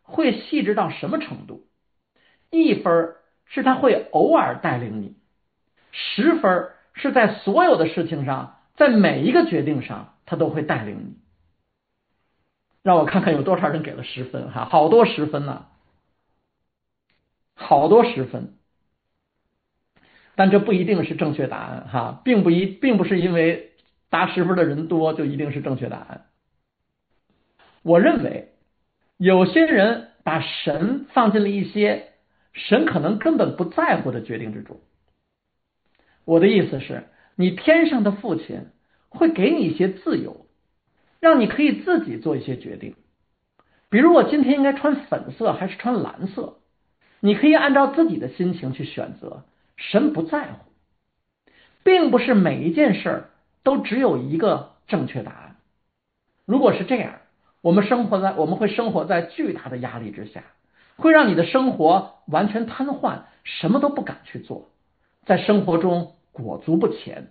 会细致到什么程度？一分是他会偶尔带领你，十分是在所有的事情上，在每一个决定上，他都会带领你。让我看看有多少人给了十分哈，好多十分呢，好多十分。但这不一定是正确答案哈，并不一并不是因为答十分的人多就一定是正确答案。我认为有些人把神放进了一些神可能根本不在乎的决定之中。我的意思是，你天上的父亲会给你一些自由，让你可以自己做一些决定。比如我今天应该穿粉色还是穿蓝色，你可以按照自己的心情去选择，神不在乎。并不是每一件事都只有一个正确答案。如果是这样，我们生活在我们会生活在巨大的压力之下，会让你的生活完全瘫痪，什么都不敢去做，在生活中裹足不前。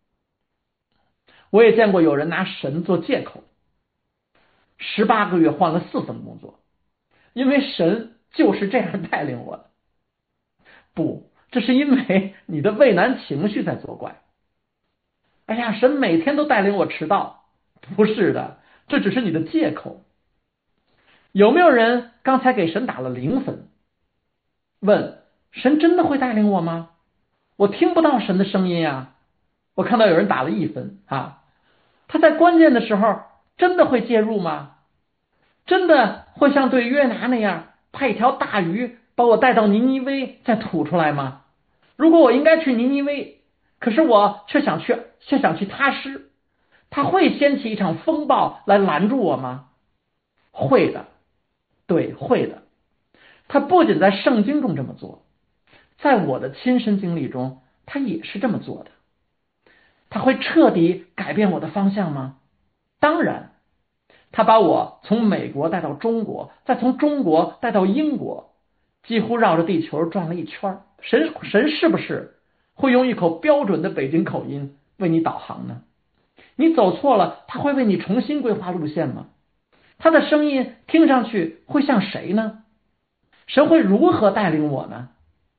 我也见过有人拿神做借口，十八个月换了四份工作，因为神就是这样带领我的。不，这是因为你的畏难情绪在作怪。哎呀，神每天都带领我迟到，不是的，这只是你的借口。有没有人刚才给神打了零分？问，神真的会带领我吗？我听不到神的声音呀。我看到有人打了一分啊，他在关键的时候真的会介入吗？真的会像对约拿那样派一条大鱼把我带到尼尼微再吐出来吗？如果我应该去尼尼微，可是我却想去却想去他施，他会掀起一场风暴来拦住我吗？会的，对，会的。他不仅在圣经中这么做，在我的亲身经历中他也是这么做的。他会彻底改变我的方向吗？当然。他把我从美国带到中国，再从中国带到英国，几乎绕着地球转了一圈。神神是不是会用一口标准的北京口音为你导航呢？你走错了，他会为你重新规划路线吗？他的声音听上去会像谁呢？神会如何带领我呢？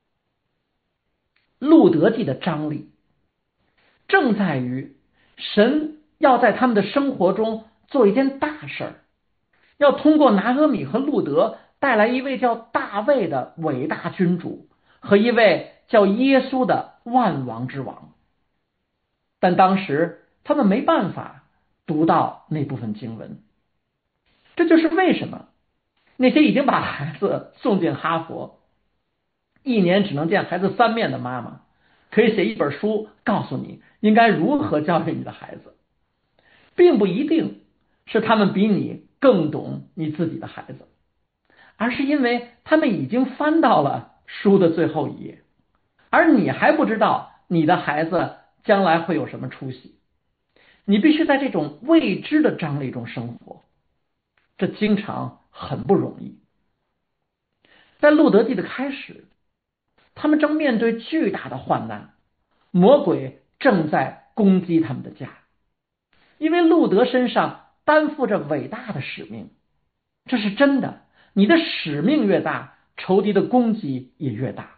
路德记的张力正在于神要在他们的生活中做一件大事儿，要通过拿俄米和路德带来一位叫大卫的伟大君主和一位叫耶稣的万王之王。但当时他们没办法读到那部分经文，这就是为什么那些已经把孩子送进哈佛，一年只能见孩子三面的妈妈，可以写一本书告诉你应该如何教育你的孩子，并不一定是他们比你更懂你自己的孩子，而是因为他们已经翻到了书的最后一页，而你还不知道你的孩子将来会有什么出息。你必须在这种未知的张力中生活，这经常很不容易。在路德记的开始，他们正面对巨大的患难，魔鬼正在攻击他们的家，因为路德身上担负着伟大的使命。这是真的，你的使命越大，仇敌的攻击也越大。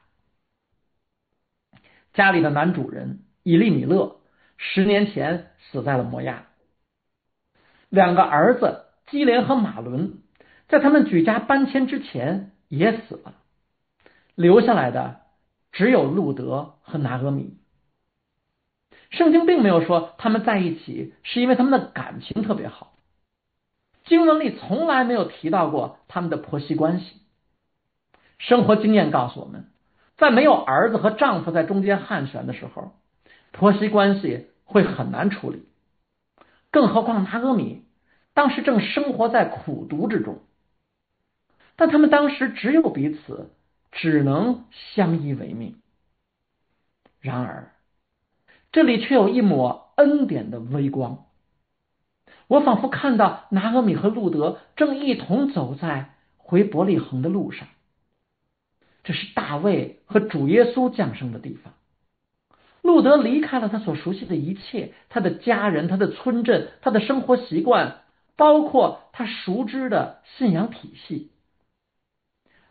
家里的男主人以利米勒十年前死在了摩押，两个儿子基连和马伦在他们举家搬迁之前也死了，留下来的只有路德和拿俄米。圣经并没有说他们在一起是因为他们的感情特别好，经文里从来没有提到过他们的婆媳关系。生活经验告诉我们，在没有儿子和丈夫在中间斡旋的时候，婆媳关系会很难处理。更何况拿俄米当时正生活在苦毒之中，但他们当时只有彼此，只能相依为命。然而这里却有一抹恩典的微光，我仿佛看到拿俄米和路德正一同走在回伯利恒的路上。这是大卫和主耶稣降生的地方。路德离开了他所熟悉的一切，他的家人，他的村镇，他的生活习惯，包括他熟知的信仰体系，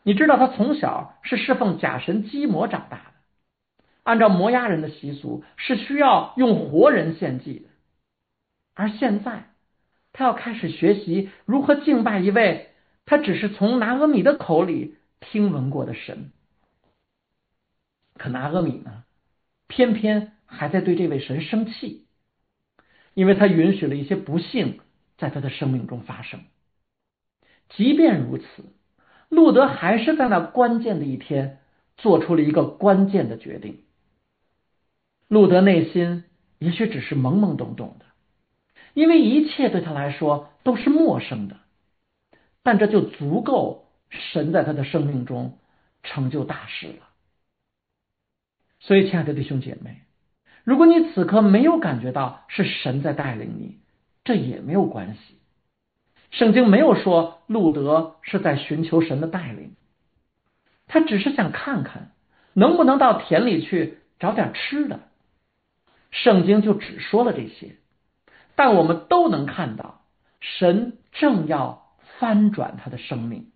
你知道他从小是侍奉假神基摩长大的，按照摩押人的习俗是需要用活人献祭的，而现在他要开始学习如何敬拜一位他只是从拿俄米的口里听闻过的神。可拿俄米呢，偏偏还在对这位神生气，因为他允许了一些不幸在他的生命中发生。即便如此，路德还是在那关键的一天做出了一个关键的决定。路德内心也许只是懵懵懂懂的，因为一切对他来说都是陌生的，但这就足够神在他的生命中成就大事了。所以亲爱的弟兄姐妹，如果你此刻没有感觉到是神在带领你，这也没有关系。圣经没有说路德是在寻求神的带领，他只是想看看能不能到田里去找点吃的。圣经就只说了这些，但我们都能看到神正要翻转他的生命。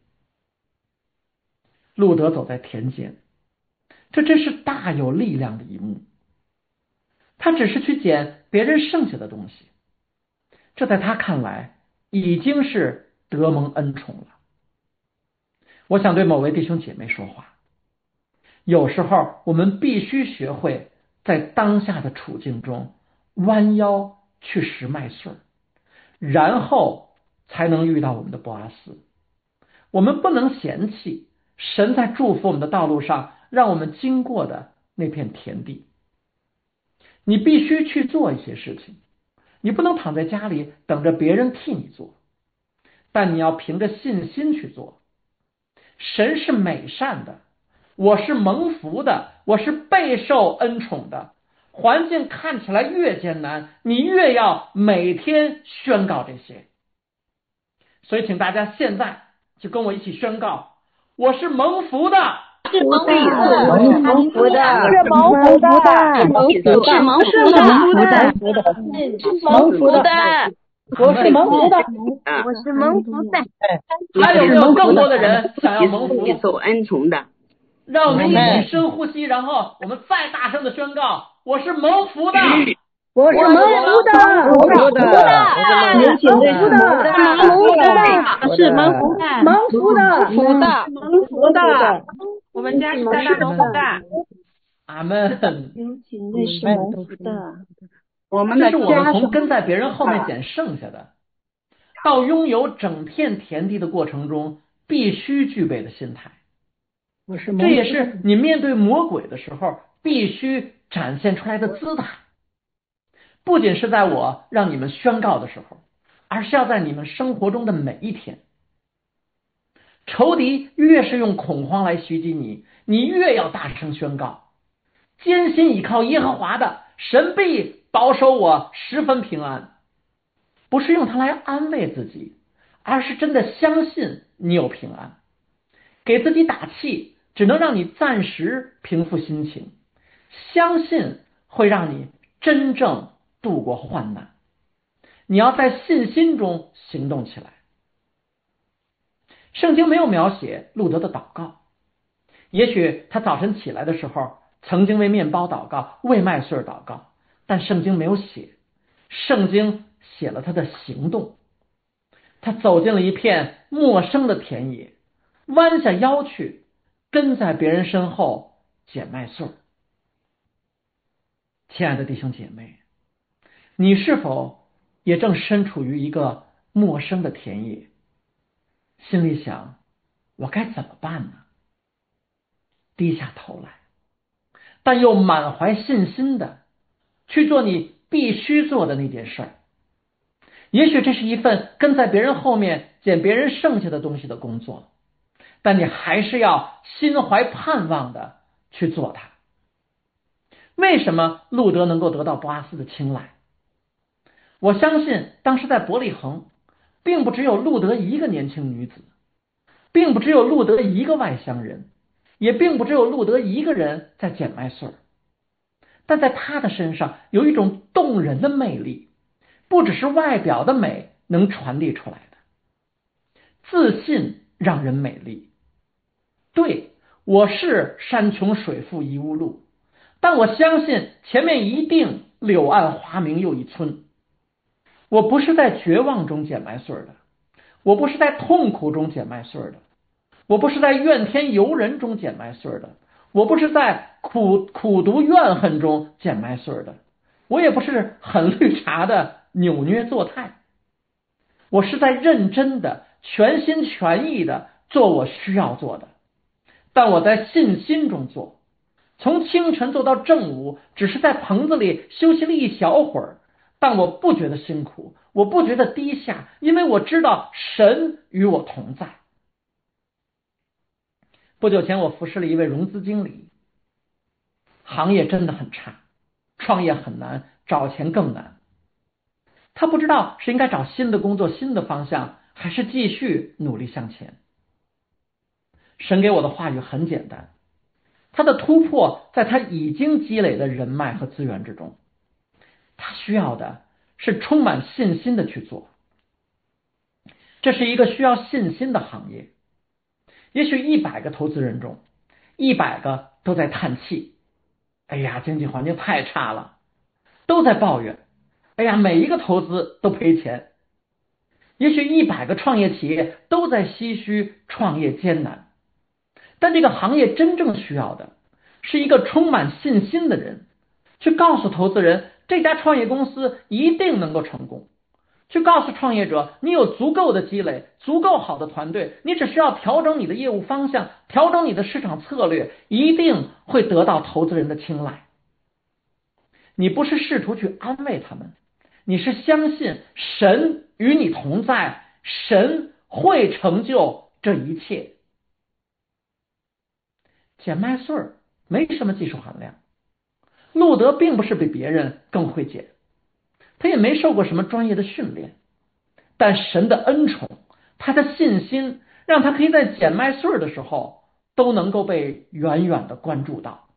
路德走在田间，这真是大有力量的一幕。他只是去捡别人剩下的东西，这在他看来已经是得蒙恩宠了。我想对某位弟兄姐妹说话，有时候我们必须学会在当下的处境中弯腰去拾麦穗，然后才能遇到我们的波阿斯。我们不能嫌弃神在祝福我们的道路上让我们经过的那片田地。你必须去做一些事情，你不能躺在家里等着别人替你做，但你要凭着信心去做。神是美善的，我是蒙福的，我是备受恩宠的。环境看起来越艰难，你越要每天宣告这些。所以请大家现在就跟我一起宣告，我是蒙福的， 是蒙福的， 是蒙福的， 是蒙福的， 是蒙福的， 是蒙福的，是蒙福的， 我是蒙福的。 我是蒙福的。 还有没有更多的人想要蒙福？ 受恩宠的。 让我们一起深呼吸，然后我们再大声的宣告，我是蒙福的， 我是蒙福的， 蒙福的， 蒙福的， 蒙福的，是蒙福的， 蒙福的， 福的， 蒙福的， 我们家是大大蒙福的。 阿门。 是蒙福的。 我们的这是我们从跟在别人后面捡剩下的，到拥有整片田地的过程中必须具备的心态。这也是你面对魔鬼的时候必须展现出来的姿态，不仅是在我让你们宣告的时候，而是要在你们生活中的每一天。仇敌越是用恐慌来袭击你，你越要大声宣告，坚心倚靠耶和华的，神必保守我十分平安。不是用它来安慰自己，而是真的相信你有平安。给自己打气只能让你暂时平复心情，相信会让你真正度过患难。你要在信心中行动起来。圣经没有描写路德的祷告，也许他早晨起来的时候曾经为面包祷告，为麦穗祷告，但圣经没有写。圣经写了他的行动。他走进了一片陌生的田野，弯下腰去，跟在别人身后捡麦穗。亲爱的弟兄姐妹，你是否也正身处于一个陌生的田野，心里想我该怎么办呢？低下头来，但又满怀信心的去做你必须做的那件事儿。也许这是一份跟在别人后面捡别人剩下的东西的工作，但你还是要心怀盼望的去做它。为什么路德能够得到波阿斯的青睐？我相信当时在伯利恒并不只有路德一个年轻女子，并不只有路德一个外乡人，也并不只有路德一个人在捡麦穗，但在他的身上有一种动人的魅力，不只是外表的美能传递出来的。自信让人美丽， 对，我是山穷水复疑无路，但我相信前面一定柳暗花明又一村。我不是在绝望中捡麦穗的，我不是在痛苦中捡麦穗的，我不是在怨天尤人中捡麦穗的，我不是在苦苦读怨恨中捡麦穗的，我也不是很绿茶的扭捏作态，我是在认真的全心全意的做我需要做的，但我在信心中做，从清晨做到正午，只是在棚子里休息了一小会儿，但我不觉得辛苦，我不觉得低下，因为我知道神与我同在。不久前我服侍了一位融资经理，行业真的很差，创业很难，找钱更难。他不知道是应该找新的工作、新的方向，还是继续努力向前。神给我的话语很简单，他的突破在他已经积累的人脉和资源之中，他需要的是充满信心的去做。这是一个需要信心的行业，也许一百个投资人中，一百个都在叹气，哎呀，经济环境太差了，都在抱怨，哎呀，每一个投资都赔钱。也许一百个创业企业都在唏嘘创业艰难，但这个行业真正需要的是一个充满信心的人，去告诉投资人这家创业公司一定能够成功，去告诉创业者你有足够的积累，足够好的团队，你只需要调整你的业务方向，调整你的市场策略，一定会得到投资人的青睐。你不是试图去安慰他们，你是相信神与你同在，神会成就这一切。捡麦穗儿没什么技术含量，路德并不是比别人更会捡，他也没受过什么专业的训练，但神的恩宠，他的信心，让他可以在捡麦穗儿的时候都能够被远远的关注到。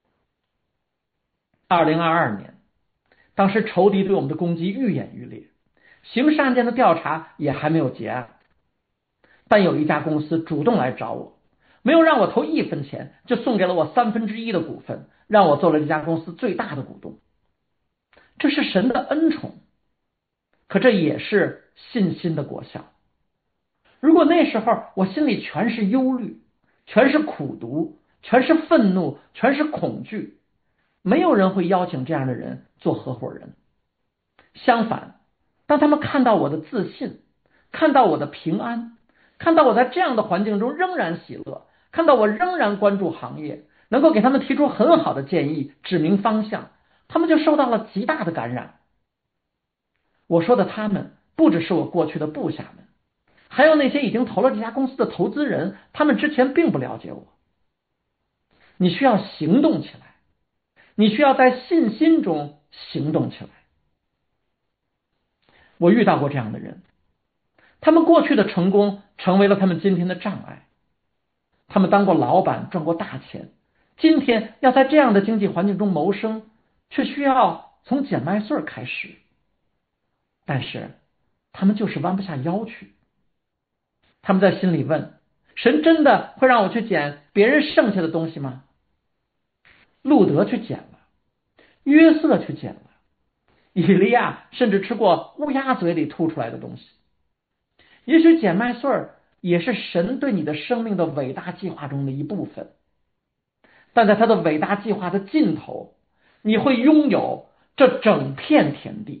二零二二年，当时仇敌对我们的攻击愈演愈烈，刑事案件的调查也还没有结案，但有一家公司主动来找我，没有让我投一分钱，就送给了我三分之一的股份，让我做了这家公司最大的股东。这是神的恩宠，可这也是信心的果效。如果那时候我心里全是忧虑，全是苦毒，全是愤怒，全是恐惧，没有人会邀请这样的人做合伙人。相反，当他们看到我的自信，看到我的平安，看到我在这样的环境中仍然喜乐，看到我仍然关注行业，能够给他们提出很好的建议，指明方向，他们就受到了极大的感染。我说的他们不只是我过去的部下们，还有那些已经投了这家公司的投资人，他们之前并不了解我。你需要行动起来，你需要在信心中行动起来。我遇到过这样的人，他们过去的成功成为了他们今天的障碍。他们当过老板，赚过大钱，今天要在这样的经济环境中谋生，却需要从捡麦穗开始。但是他们就是弯不下腰去。他们在心里问，神真的会让我去捡别人剩下的东西吗？路德去捡了，约瑟去捡了，以利亚甚至吃过乌鸦嘴里吐出来的东西。也许捡麦穗儿也是神对你的生命的伟大计划中的一部分，但在他的伟大计划的尽头，你会拥有这整片田地。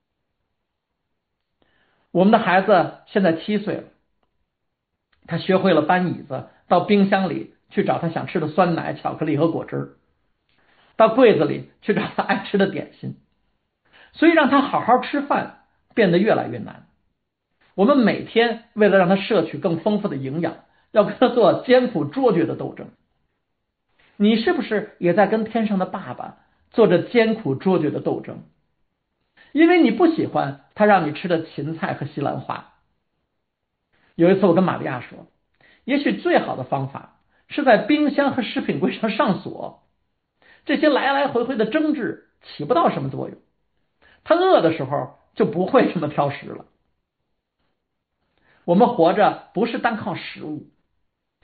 我们的孩子现在七岁了，他学会了搬椅子，到冰箱里去找他想吃的酸奶、巧克力和果汁，到柜子里去找他爱吃的点心，所以让他好好吃饭变得越来越难。我们每天为了让他摄取更丰富的营养，要跟他做艰苦卓绝的斗争。你是不是也在跟天上的爸爸做着艰苦卓绝的斗争？因为你不喜欢他让你吃的芹菜和西兰花。有一次我跟玛利亚说，也许最好的方法是在冰箱和食品柜上上锁，这些来来回回的争执起不到什么作用，他饿的时候就不会这么挑食了。我们活着不是单靠食物，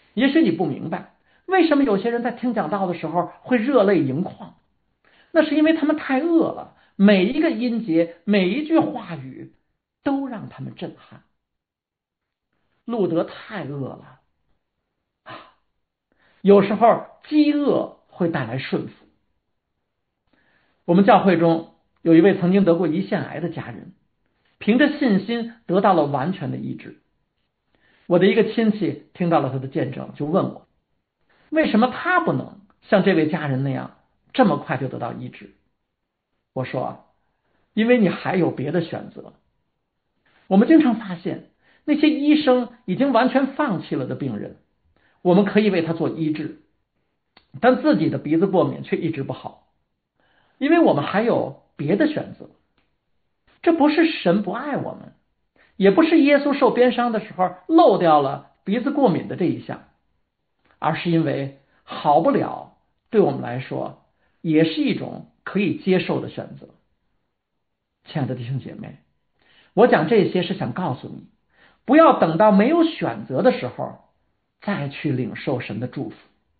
也许你不明白，为什么有些人在听讲道的时候会热泪盈眶，那是因为他们太饿了，每一个音节，每一句话语都让他们震撼。路德太饿了啊！有时候饥饿会带来顺服。我们教会中有一位曾经得过胰腺癌的家人，凭着信心得到了完全的医治。我的一个亲戚听到了他的见证，就问我，为什么他不能像这位家人那样这么快就得到医治？我说，因为你还有别的选择。我们经常发现，那些医生已经完全放弃了的病人，我们可以为他做医治，但自己的鼻子过敏却一直不好，因为我们还有别的选择。这不是神不爱我们，也不是耶稣受鞭伤的时候漏掉了鼻子过敏的这一项，而是因为好不了对我们来说也是一种可以接受的选择。亲爱的弟兄姐妹，我讲这些是想告诉你，不要等到没有选择的时候再去领受神的祝福。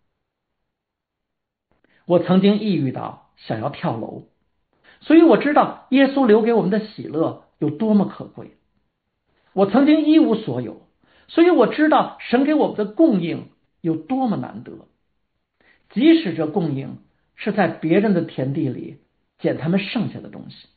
我曾经抑郁到想要跳楼，所以我知道耶稣留给我们的喜乐有多么可贵。我曾经一无所有，所以我知道神给我们的供应有多么难得，即使这供应是在别人的田地里捡他们剩下的东西。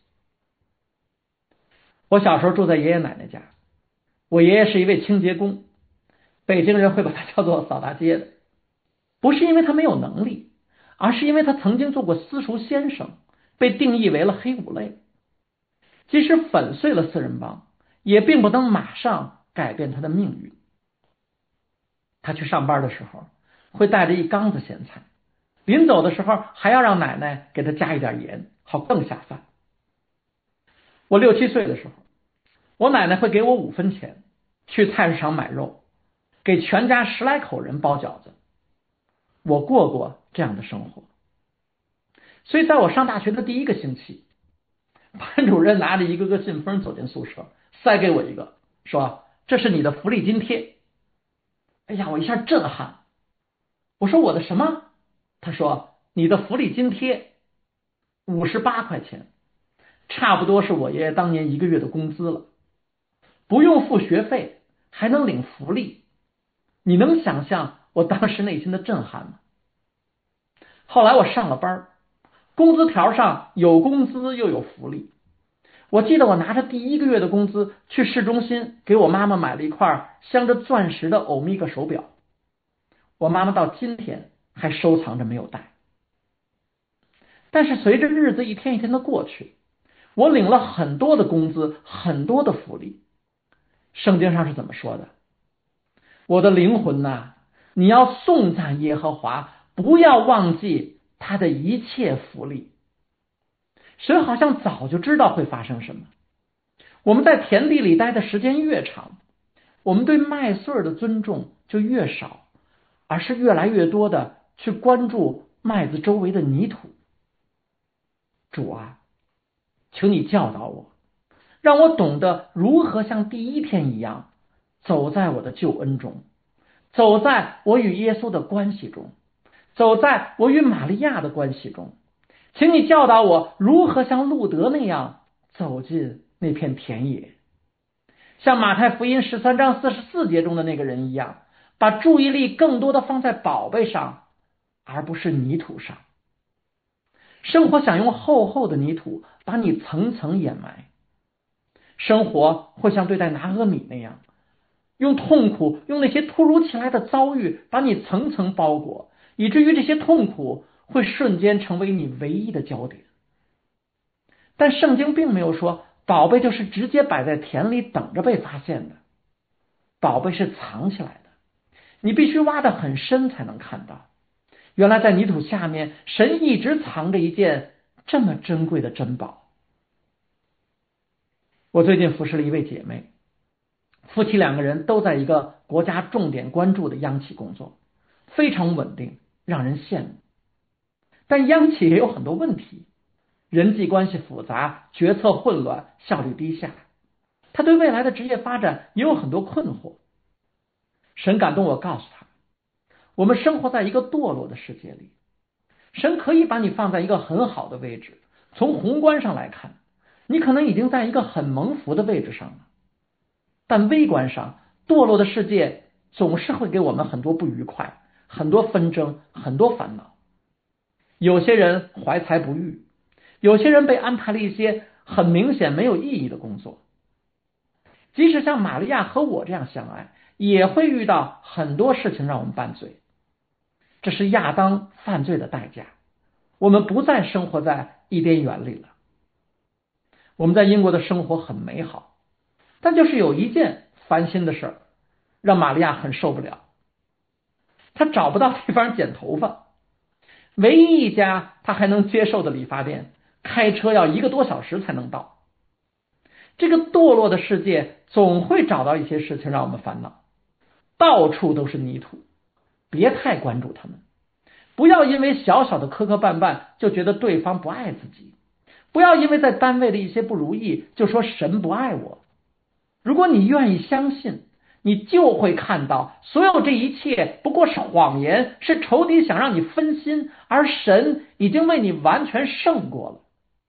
我小时候住在爷爷奶奶家，我爷爷是一位清洁工，北京人会把他叫做扫大街的，不是因为他没有能力，而是因为他曾经做过私塾先生，被定义为了黑五类。即使粉碎了四人帮，也并不能马上改变他的命运。他去上班的时候会带着一缸子咸菜，临走的时候还要让奶奶给他加一点盐，好更下饭。我六七岁的时候，我奶奶会给我五分钱去菜市场买肉，给全家十来口人包饺子。我过过这样的生活。所以在我上大学的第一个星期，班主任拿着一个个信封走进宿舍，塞给我一个，说这是你的福利津贴。哎呀，我一下震撼。我说我的什么？他说你的福利津贴五十八块钱，差不多是我爷爷当年一个月的工资了，不用付学费还能领福利。你能想象我当时内心的震撼吗？后来我上了班，工资条上有工资又有福利。我记得我拿着第一个月的工资去市中心给我妈妈买了一块镶着钻石的欧米伽手表，我妈妈到今天还收藏着没有戴。但是随着日子一天一天的过去，我领了很多的工资，很多的福利。圣经上是怎么说的？我的灵魂呐，你要颂赞耶和华，不要忘记他的一切福利。神好像早就知道会发生什么。我们在田地里待的时间越长，我们对麦穗的尊重就越少，而是越来越多的去关注麦子周围的泥土。主啊，求你教导我，让我懂得如何像第一天一样走在我的救恩中，走在我与耶稣的关系中，走在我与玛利亚的关系中。请你教导我如何像路德那样走进那片田野，像马太福音十三章四十四节中的那个人一样，把注意力更多的放在宝贝上，而不是泥土上。生活想用厚厚的泥土把你层层掩埋，生活会像对待拿俄米那样，用痛苦，用那些突如其来的遭遇把你层层包裹，以至于这些痛苦会瞬间成为你唯一的焦点。但圣经并没有说宝贝就是直接摆在田里等着被发现的，宝贝是藏起来的，你必须挖得很深才能看到。原来在泥土下面，神一直藏着一件这么珍贵的珍宝。我最近服侍了一位姐妹，夫妻两个人都在一个国家重点关注的央企工作，非常稳定，让人羡慕。但央企也有很多问题，人际关系复杂，决策混乱，效率低下。他对未来的职业发展也有很多困惑。神感动我告诉他， 我们生活在一个堕落的世界里，神可以把你放在一个很好的位置，从宏观上来看，你可能已经在一个很蒙福的位置上了，但微观上，堕落的世界总是会给我们很多不愉快，很多纷争，很多烦恼。有些人怀才不遇，有些人被安排了一些很明显没有意义的工作。即使像玛利亚和我这样相爱，也会遇到很多事情让我们拌嘴。这是亚当犯罪的代价，我们不再生活在伊甸园里了。我们在英国的生活很美好，但就是有一件烦心的事儿，让玛利亚很受不了。她找不到地方剪头发，唯一一家她还能接受的理发店，开车要一个多小时才能到。这个堕落的世界总会找到一些事情让我们烦恼，到处都是泥土，别太关注他们，不要因为小小的磕磕绊绊就觉得对方不爱自己，不要因为在单位的一些不如意就说神不爱我。如果你愿意相信，你就会看到所有这一切不过是谎言，是仇敌想让你分心，而神已经为你完全胜过了。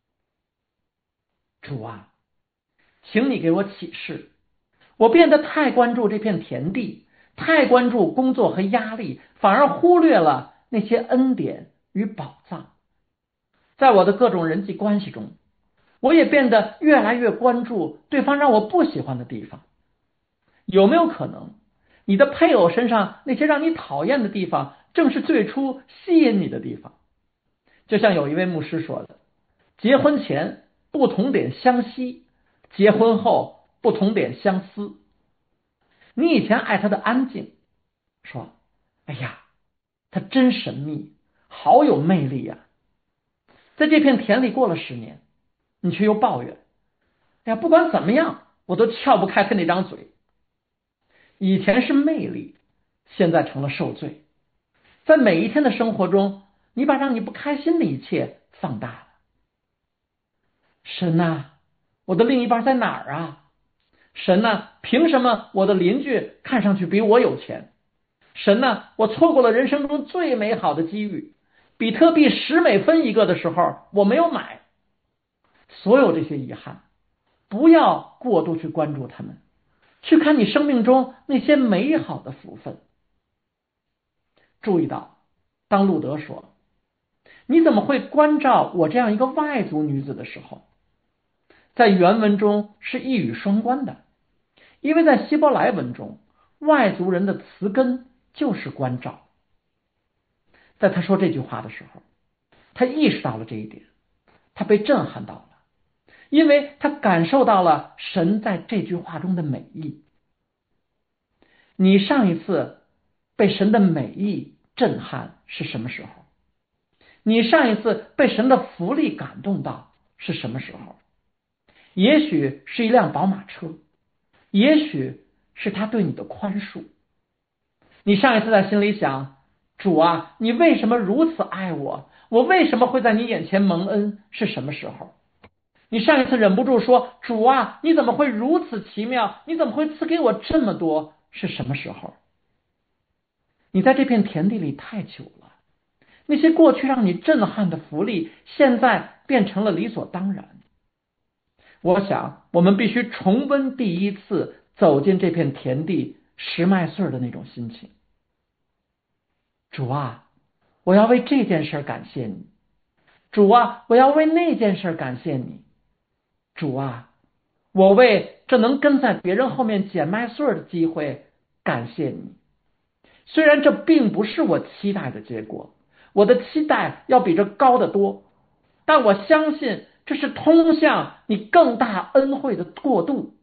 主啊，请你给我启示，我变得太关注这片田地，太关注工作和压力，反而忽略了那些恩典与宝藏。在我的各种人际关系中，我也变得越来越关注对方让我不喜欢的地方。有没有可能，你的配偶身上那些让你讨厌的地方，正是最初吸引你的地方？就像有一位牧师说的，结婚前不同点相吸，结婚后不同点相思。你以前爱他的安静，说哎呀他真神秘，好有魅力呀、啊。在这片田里过了十年，你却又抱怨，哎呀不管怎么样我都撬不开他那张嘴。以前是魅力，现在成了受罪。在每一天的生活中，你把让你不开心的一切放大了。神啊，我的另一半在哪儿啊？神啊，凭什么我的邻居看上去比我有钱？神啊，我错过了人生中最美好的机遇，比特币十美分一个的时候我没有买。所有这些遗憾，不要过度去关注他们，去看你生命中那些美好的福分。注意到，当路德说你怎么会关照我这样一个外族女子的时候，在原文中是一语双关的，因为在希伯来文中，外族人的词根就是关照。在他说这句话的时候，他意识到了这一点，他被震撼到了，因为他感受到了神在这句话中的美意。你上一次被神的美意震撼是什么时候？你上一次被神的福利感动到是什么时候？也许是一辆宝马车，也许是他对你的宽恕。你上一次在心里想，主啊，你为什么如此爱我？我为什么会在你眼前蒙恩？是什么时候？你上一次忍不住说，主啊，你怎么会如此奇妙？你怎么会赐给我这么多？是什么时候？你在这片田地里太久了，那些过去让你震撼的福利，现在变成了理所当然。我想我们必须重温第一次走进这片田地拾麦穗的那种心情。主啊，我要为这件事感谢你。主啊，我要为那件事感谢你。主啊，我为这能跟在别人后面捡麦穗的机会感谢你。虽然这并不是我期待的结果，我的期待要比这高得多，但我相信这是通向你更大恩惠的过渡。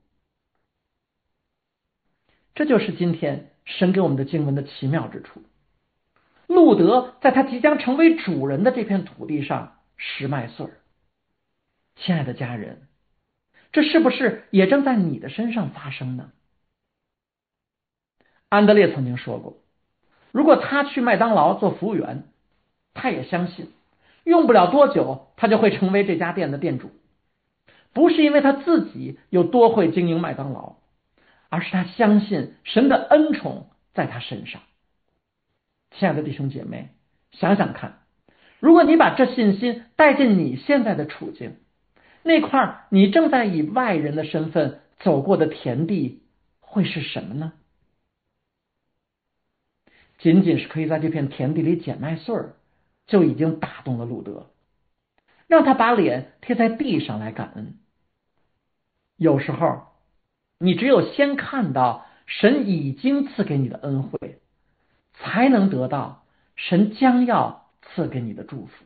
这就是今天神给我们的经文的奇妙之处。路德在他即将成为主人的这片土地上拾麦穗。亲爱的家人，这是不是也正在你的身上发生呢？安德烈曾经说过，如果他去麦当劳做服务员，他也相信用不了多久他就会成为这家店的店主。不是因为他自己有多会经营麦当劳，而是他相信神的恩宠在他身上。 亲爱的弟兄姐妹，想想看，如果你把这信心带进你现在的处境，那块你正在以外人的身份走过的田地会是什么呢？仅仅是可以在这片田地里捡麦穗儿，就已经打动了路德，让他把脸贴在地上来感恩。有时候你只有先看到神已经赐给你的恩惠，才能得到神将要赐给你的祝福。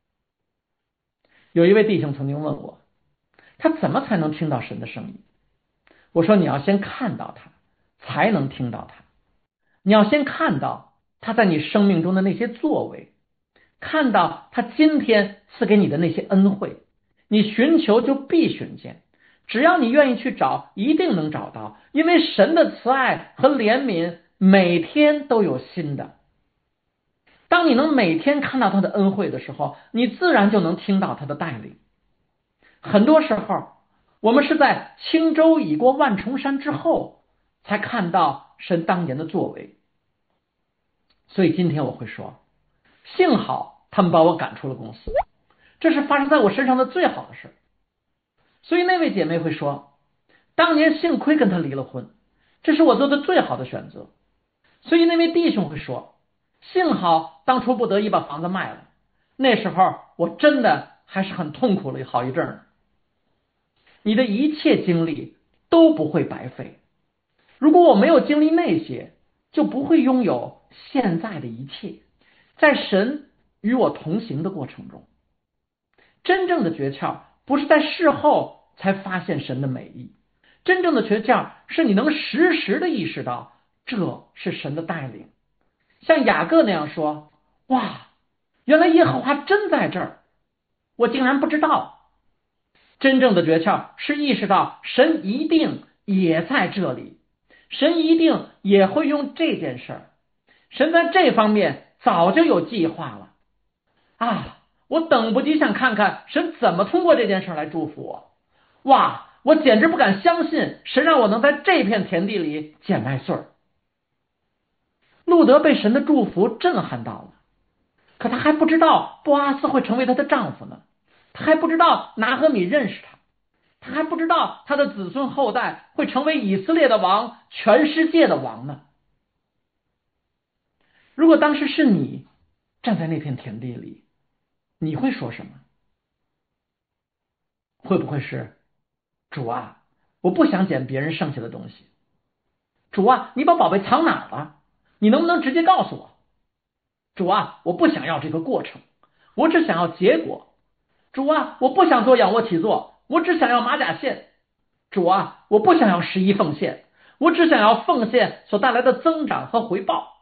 有一位弟兄曾经问我，他怎么才能听到神的声音？我说你要先看到他，才能听到他。你要先看到他在你生命中的那些作为，看到他今天赐给你的那些恩惠，你寻求就必寻见，只要你愿意去找，一定能找到，因为神的慈爱和怜悯每天都有新的。当你能每天看到他的恩惠的时候，你自然就能听到他的带领。很多时候我们是在轻舟已过万重山之后才看到神当年的作为。所以今天我会说，幸好他们把我赶出了公司，这是发生在我身上的最好的事。所以那位姐妹会说，当年幸亏跟他离了婚，这是我做的最好的选择。所以那位弟兄会说，幸好当初不得已把房子卖了，那时候我真的还是很痛苦了好一阵儿。你的一切经历都不会白费，如果我没有经历那些，就不会拥有现在的一切。在神与我同行的过程中，真正的诀窍不是在事后才发现神的美意，真正的诀窍是你能时时的意识到这是神的带领。像雅各那样说，哇，原来耶和华真在这儿，我竟然不知道。真正的诀窍是意识到神一定也在这里，神一定也会用这件事儿，神在这方面早就有计划了啊！我等不及想看看神怎么通过这件事来祝福我。哇，我简直不敢相信神让我能在这片田地里捡麦穗儿。路德被神的祝福震撼到了，可他还不知道波阿斯会成为他的丈夫呢，他还不知道拿俄米认识他，他还不知道他的子孙后代会成为以色列的王，全世界的王呢。如果当时是你站在那片田地里，你会说什么？会不会是，主啊，我不想捡别人剩下的东西，主啊，你把宝贝藏哪儿了？你能不能直接告诉我？主啊，我不想要这个过程，我只想要结果。主啊，我不想做仰卧起坐，我只想要马甲线。主啊，我不想要十一奉献，我只想要奉献所带来的增长和回报。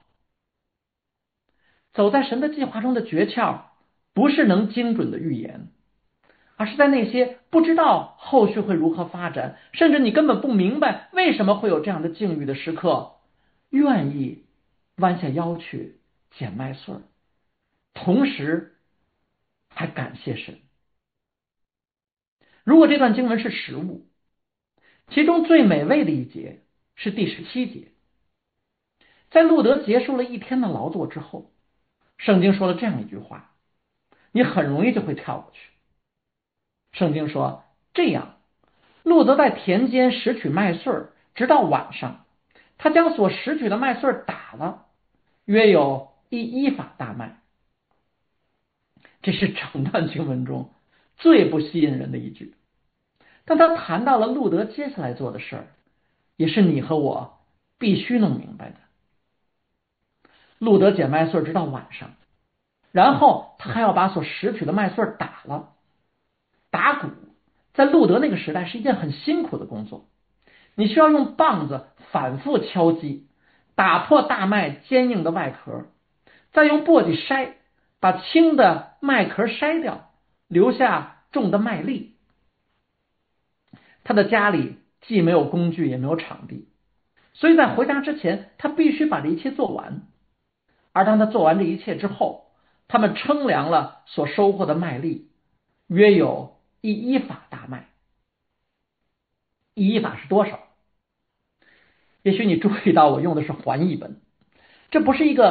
走在神的计划中的诀窍，不是能精准的预言，而是在那些不知道后续会如何发展，甚至你根本不明白为什么会有这样的境遇的时刻，愿意弯下腰去捡麦穗，同时还感谢神。如果这段经文是实物，其中最美味的一节是第十七节，在路德结束了一天的劳作之后，圣经说了这样一句话，你很容易就会跳过去。圣经说，这样路德在田间拾取麦穗，直到晚上，他将所拾取的麦穗打了，约有一伊法大麦。这是整段经文中最不吸引人的一句，但他谈到了路德接下来做的事儿，也是你和我必须弄明白的。路德捡麦穗直到晚上，然后他还要把所拾取的麦穗打了。打鼓在路德那个时代是一件很辛苦的工作，你需要用棒子反复敲击，打破大麦坚硬的外壳，再用簸箕筛，把轻的麦壳筛掉，留下重的麦粒。他的家里既没有工具也没有场地，所以在回家之前他必须把这一切做完。而当他做完这一切之后，他们称量了所收获的麦粒，约有一伊法大麦。一伊法是多少？也许你注意到我用的是环译本，这不是一个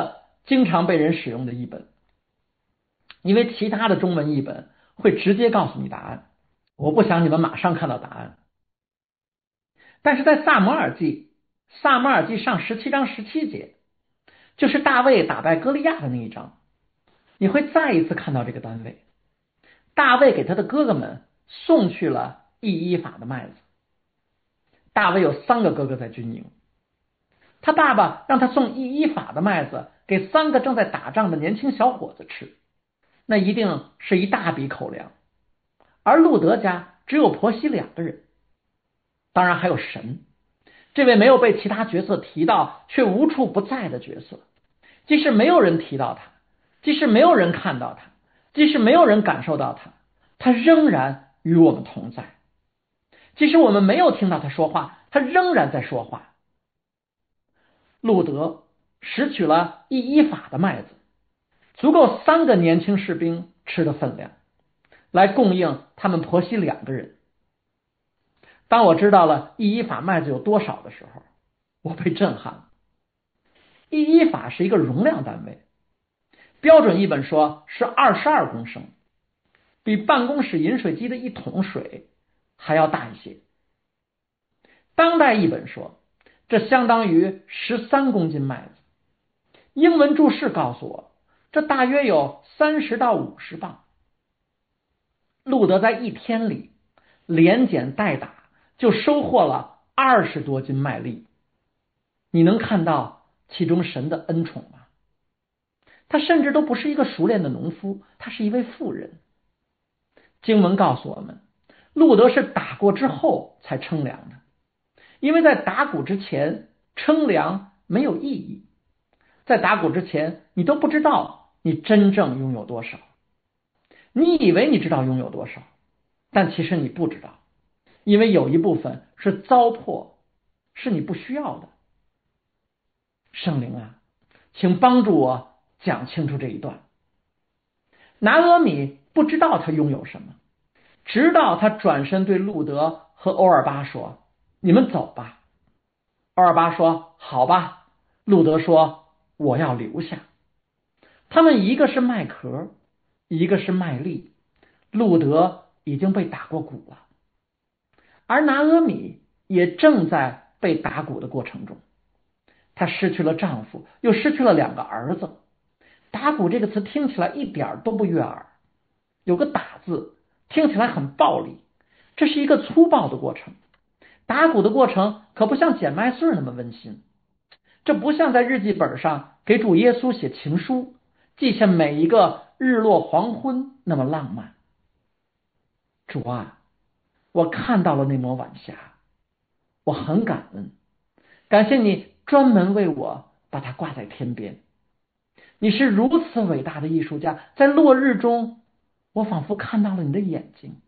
经常被人使用的译本，因为其他的中文译本会直接告诉你答案，我不想你们马上看到答案。但是在撒母耳记，撒母耳记上十七章十七节，就是大卫打败歌利亚的那一章，你会再一次看到这个单位。大卫给他的哥哥们送去了一伊法的麦子。大卫有三个哥哥在军营，他爸爸让他送一伊法的麦子给三个正在打仗的年轻小伙子吃，那一定是一大笔口粮。而路德家只有婆媳两个人，当然还有神，这位没有被其他角色提到却无处不在的角色，即使没有人提到他，即使没有人看到他，即使没有人感受到他，他仍然与我们同在。即使我们没有听到他说话，他仍然在说话。路德拾取了一伊法的麦子，足够三个年轻士兵吃的分量，来供应他们婆媳两个人。当我知道了一伊法麦子有多少的时候，我被震撼了。一伊法是一个容量单位，标准译本说是二十二公升，比办公室饮水机的一桶水还要大一些。当代译本说这相当于十三公斤麦子。英文注释告诉我，这大约有三十到五十磅。路德在一天里连捡带打就收获了二十多斤麦粒。你能看到其中神的恩宠吗？他甚至都不是一个熟练的农夫，他是一位妇人。经文告诉我们，路德是打过之后才称量的，因为在打谷之前称量没有意义。在打谷之前，你都不知道你真正拥有多少。你以为你知道拥有多少，但其实你不知道，因为有一部分是糟粕，是你不需要的。圣灵啊，请帮助我讲清楚这一段。拿俄米不知道他拥有什么，直到他转身对路德和欧尔巴说：“你们走吧。”欧尔巴说：“好吧。”路德说：“我要留下。”他们一个是麦壳，一个是麦粒。路德已经被打过鼓了，而拿俄米也正在被打鼓的过程中。她失去了丈夫，又失去了两个儿子。打鼓这个词听起来一点都不悦耳，有个打字听起来很暴力，这是一个粗暴的过程。打鼓的过程可不像捡麦穗那么温馨，这不像在日记本上给主耶稣写情书，记下每一个日落黄昏那么浪漫。主啊，我看到了那抹晚霞，我很感恩，感谢你专门为我把它挂在天边。你是如此伟大的艺术家，在落日中，我仿佛看到了你的眼睛。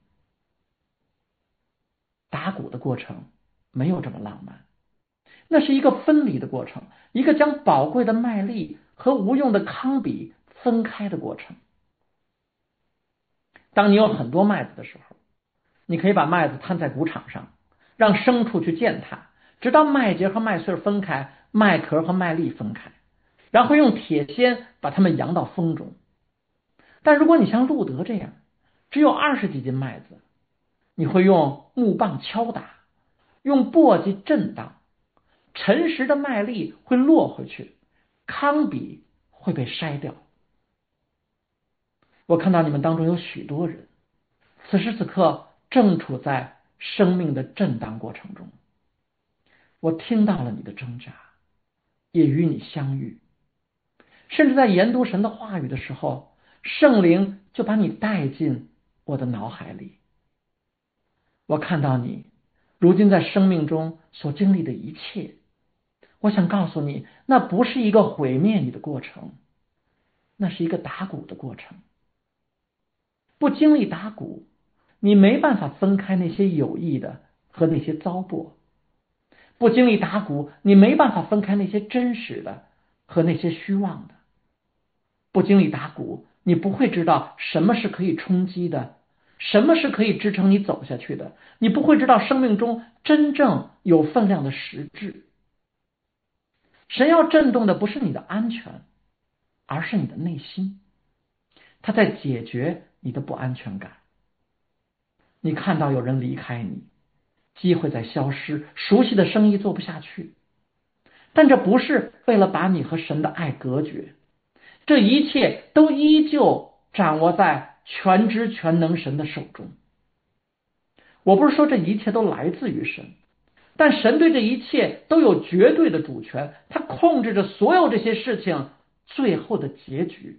打鼓的过程没有这么浪漫，那是一个分离的过程，一个将宝贵的麦粒和无用的糠秕分开的过程。当你有很多麦子的时候，你可以把麦子摊在谷场上，让牲畜去践踏，直到麦秸和麦穗分开，麦壳和麦粒分开，然后用铁锨把它们扬到风中。但如果你像路德这样只有二十几斤麦子，你会用木棒敲打，用簸箕震荡，沉实的麦粒会落回去，糠秕会被筛掉。我看到你们当中有许多人此时此刻正处在生命的震荡过程中，我听到了你的挣扎，也与你相遇，甚至在研读神的话语的时候，圣灵就把你带进我的脑海里。我看到你如今在生命中所经历的一切，我想告诉你，那不是一个毁灭你的过程，那是一个打鼓的过程。不经历打鼓，你没办法分开那些有益的和那些糟粕。不经历打鼓，你没办法分开那些真实的和那些虚妄的。不经历打鼓，你不会知道什么是可以冲击的，什么是可以支撑你走下去的。你不会知道生命中真正有分量的实质。神要震动的不是你的安全， 而是你的内心，它在解决你的不安全感。你看到有人离开你，机会在消失，熟悉的生意做不下去，但这不是为了把你和神的爱隔绝，这一切都依旧掌握在全知全能神的手中。我不是说这一切都来自于神，但神对这一切都有绝对的主权，他控制着所有这些事情最后的结局。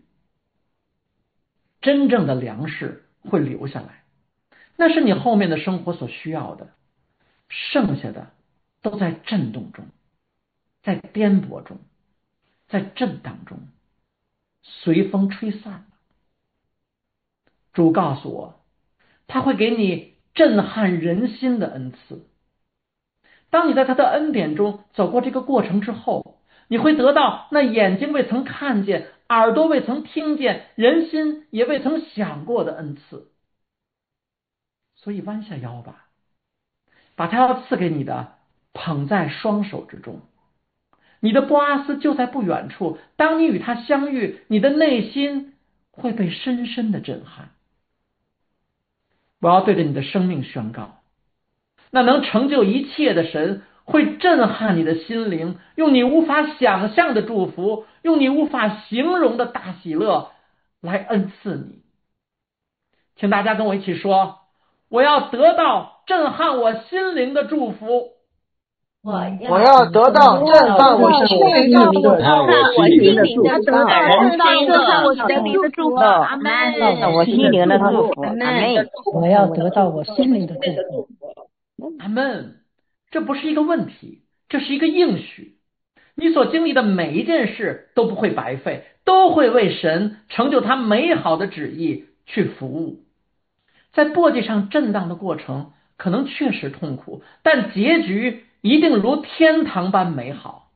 真正的粮食会留下来，那是你后面的生活所需要的，剩下的都在震动中，在颠簸中，在震荡中，随风吹散了。主告诉我，他会给你震撼人心的恩赐。当你在他的恩典中走过这个过程之后，你会得到那眼睛未曾看见，耳朵未曾听见，人心也未曾想过的恩赐。所以弯下腰吧，把他要赐给你的捧在双手之中。你的波阿斯就在不远处，当你与他相遇，你的内心会被深深的震撼。我要对着你的生命宣告，那能成就一切的神会震撼你的心灵，用你无法想象的祝福，用你无法形容的大喜乐来恩赐你。请大家跟我一起说，我要得到震撼我心灵的祝福。 我要得到震撼我心灵的祝福， 震撼我心灵的祝福， 震撼我心灵的祝福，阿门。 我心灵的祝福，阿门。 我要得到我心灵的祝福， 阿门。这不是一个问题，这是一个应许。你所经历的每一件事都不会白费，都会为神成就他美好的旨意去服务。在簸箕上震荡的过程可能确实痛苦，但结局一定如天堂般美好。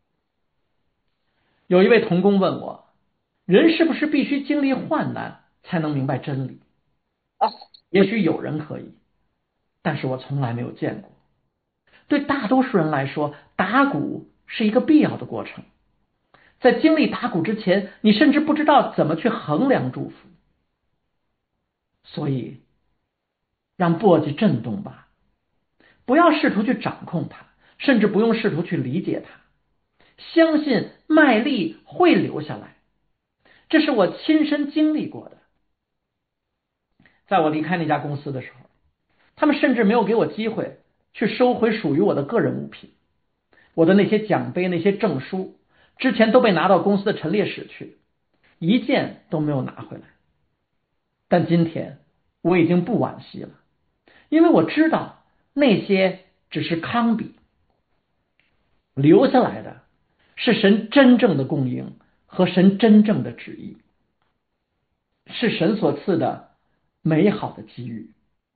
有一位同工问我，人是不是必须经历患难才能明白真理？也许有人可以，但是我从来没有见过。对大多数人来说，打鼓是一个必要的过程。在经历打鼓之前，你甚至不知道怎么去衡量祝福。所以让簸箕震动吧，不要试图去掌控它，甚至不用试图去理解它，相信麦粒会留下来。这是我亲身经历过的。在我离开那家公司的时候，他们甚至没有给我机会去收回属于我的个人物品。我的那些奖杯、那些证书之前都被拿到公司的陈列室去，一件都没有拿回来。但今天我已经不惋惜了，因为我知道那些只是糠秕，留下来的是神真正的供应和神真正的旨意，是神所赐的美好的机遇。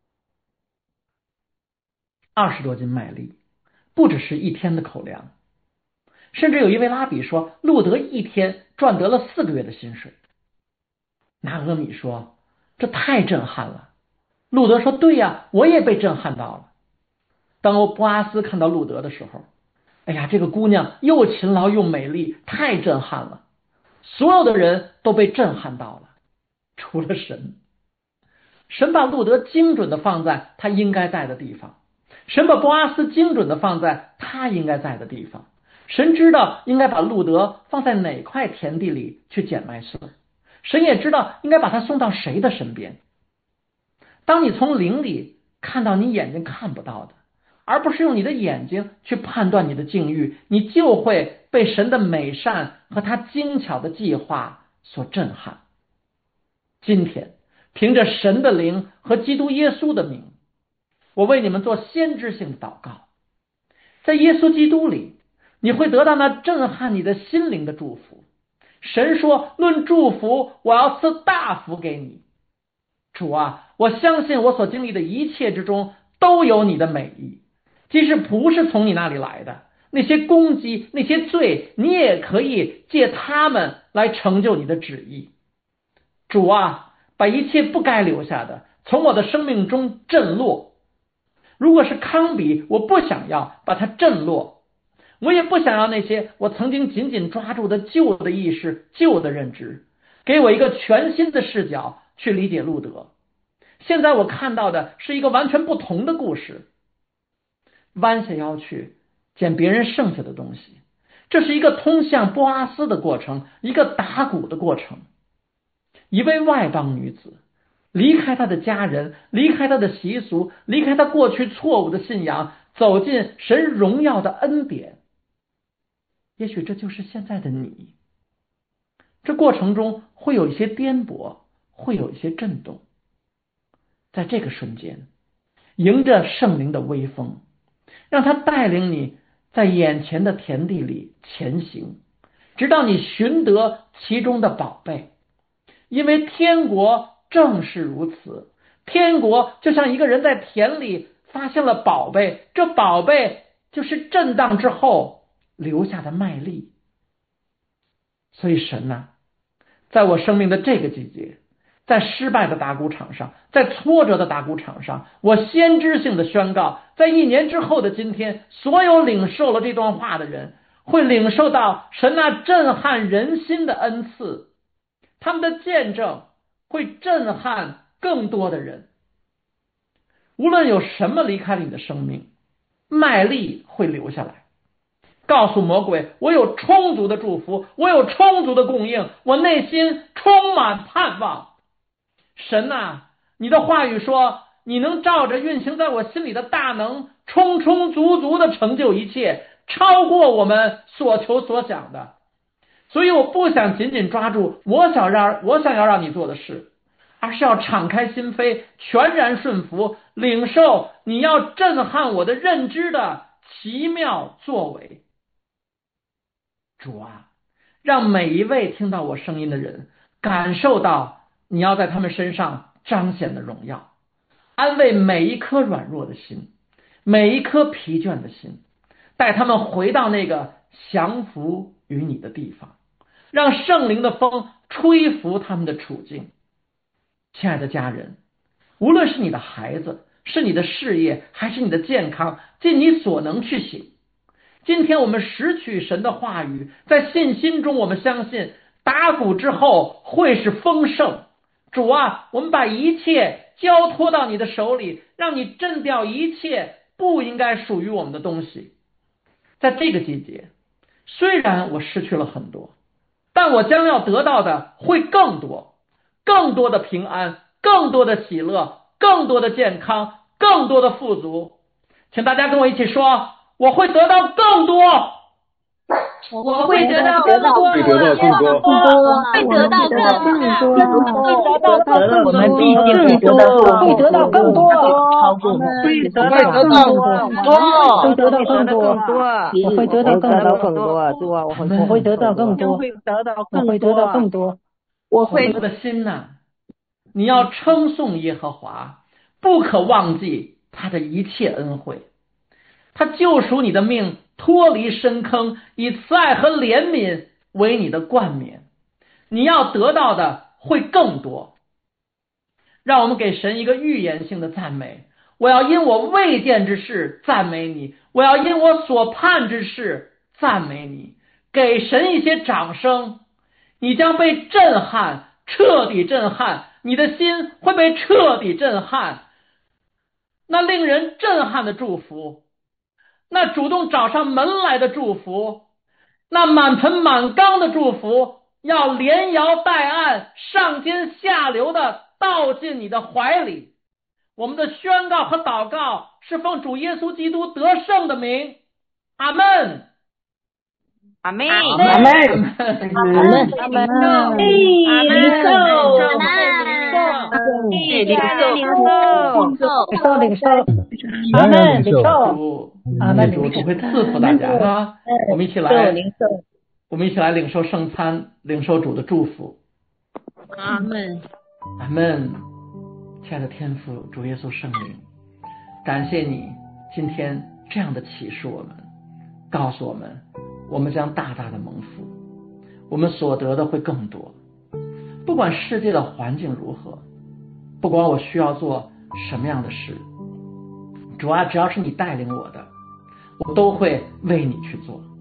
二十多斤麦粒不只是一天的口粮，甚至有一位拉比说，路德一天赚得了四个月的薪水。拿俄米说，这太震撼了。路德说，对呀，我也被震撼到了。当欧波阿斯看到路德的时候，哎呀，这个姑娘又勤劳又美丽，太震撼了。所有的人都被震撼到了，除了神。神把路德精准的放在他应该在的地方，神把波阿斯精准的放在他应该在的地方。神知道应该把路德放在哪块田地里去捡麦穗，神也知道应该把他送到谁的身边。当你从灵里看到你眼睛看不到的，而不是用你的眼睛去判断你的境遇，你就会被神的美善和他精巧的计划所震撼。今天凭着神的灵和基督耶稣的名，我为你们做先知性的祷告。在耶稣基督里，你会得到那震撼你的心灵的祝福。神说，论祝福，我要赐大福给你。主啊，我相信我所经历的一切之中都有你的美意，即使不是从你那里来的，那些攻击，那些罪，你也可以借他们来成就你的旨意。主啊，把一切不该留下的从我的生命中震落。如果是糠秕，我不想要，把它震落。 我也不想要那些我曾经紧紧抓住的旧的意识、旧的认知，给我一个全新的视角去理解路德。现在我看到的是一个完全不同的故事，弯下腰去捡别人剩下的东西，这是一个通向波阿斯的过程，一个打鼓的过程。一位外邦女子离开她的家人，离开她的习俗，离开她过去错误的信仰，走进神荣耀的恩典。也许这就是现在的你。这过程中会有一些颠簸，会有一些震动。在这个瞬间，迎着圣灵的微风，让他带领你在眼前的田地里前行，直到你寻得其中的宝贝。因为天国正是如此，天国就像一个人在田里发现了宝贝，这宝贝就是震荡之后留下的麦粒。所以神啊，在我生命的这个季节，在失败的打鼓场上，在挫折的打鼓场上，我先知性的宣告，在一年之后的今天，所有领受了这段话的人会领受到神那震撼人心的恩赐，他们的见证会震撼更多的人。无论有什么离开了你的生命，麦粒会留下来，告诉魔鬼，我有充足的祝福，我有充足的供应，我内心充满盼望。神啊，你的话语说，你能照着运行在我心里的大能，充充足足的成就一切，超过我们所求所想的。所以我不想紧紧抓住我想让我想要让你做的事，而是要敞开心扉，全然顺服，领受你要震撼我的认知的奇妙作为。主啊，让每一位听到我声音的人感受到你要在他们身上彰显的荣耀，安慰每一颗软弱的心，每一颗疲倦的心，带他们回到那个降服于你的地方，让圣灵的风吹拂他们的处境。亲爱的家人，无论是你的孩子，是你的事业，还是你的健康，尽你所能去行。今天我们拾取神的话语，在信心中我们相信打鼓之后会是丰盛。主啊，我们把一切交托到你的手里，让你震掉一切不应该属于我们的东西。在这个季节，虽然我失去了很多，但我将要得到的会更多，更多的平安，更多的喜乐，更多的健康，更多的富足。请大家跟我一起说，我会得到更多， 我会得到更多， 会得到更多， 会得到更多， 会得到更多， 我们必定会得到， 会得到更多， 超过， 会得到更多， 会得到更多， 我会得到更多，主啊，我会我会得到更多， 会得到我会得到更多， 我会的心呐、啊，你要称颂耶和华，不可忘记他的一切恩惠。他救赎你的命，脱离深坑，以慈爱和怜悯为你的冠冕。你要得到的会更多。让我们给神一个预言性的赞美。我要因我未见之事赞美你，我要因我所盼之事赞美你。给神一些掌声，你将被震撼，彻底震撼，你的心会被彻底震撼。那令人震撼的祝福，那主动找上门来的祝福，那满盆满缸的祝福，要连摇带按，上尖下流的倒进你的怀里。我们的宣告和祷告是奉主耶稣基督得胜的名，阿们。 阿门， 阿门， 阿门， 阿门， 阿门，阿门，领受，领受，领受， 领受， 阿门，领受， 主，阿门，主主会赐福大家啊！我们一起来，我们一起来领受圣餐，领受主的祝福。 阿门， 阿门。亲爱的天父，主耶稣圣灵，感谢你今天这样的启示我们，告诉我们，我们将大大的蒙福，我们所得的会更多。不管世界的环境如何，不管我需要做什么样的事，主啊，只要是你带领我的，我都会为你去做。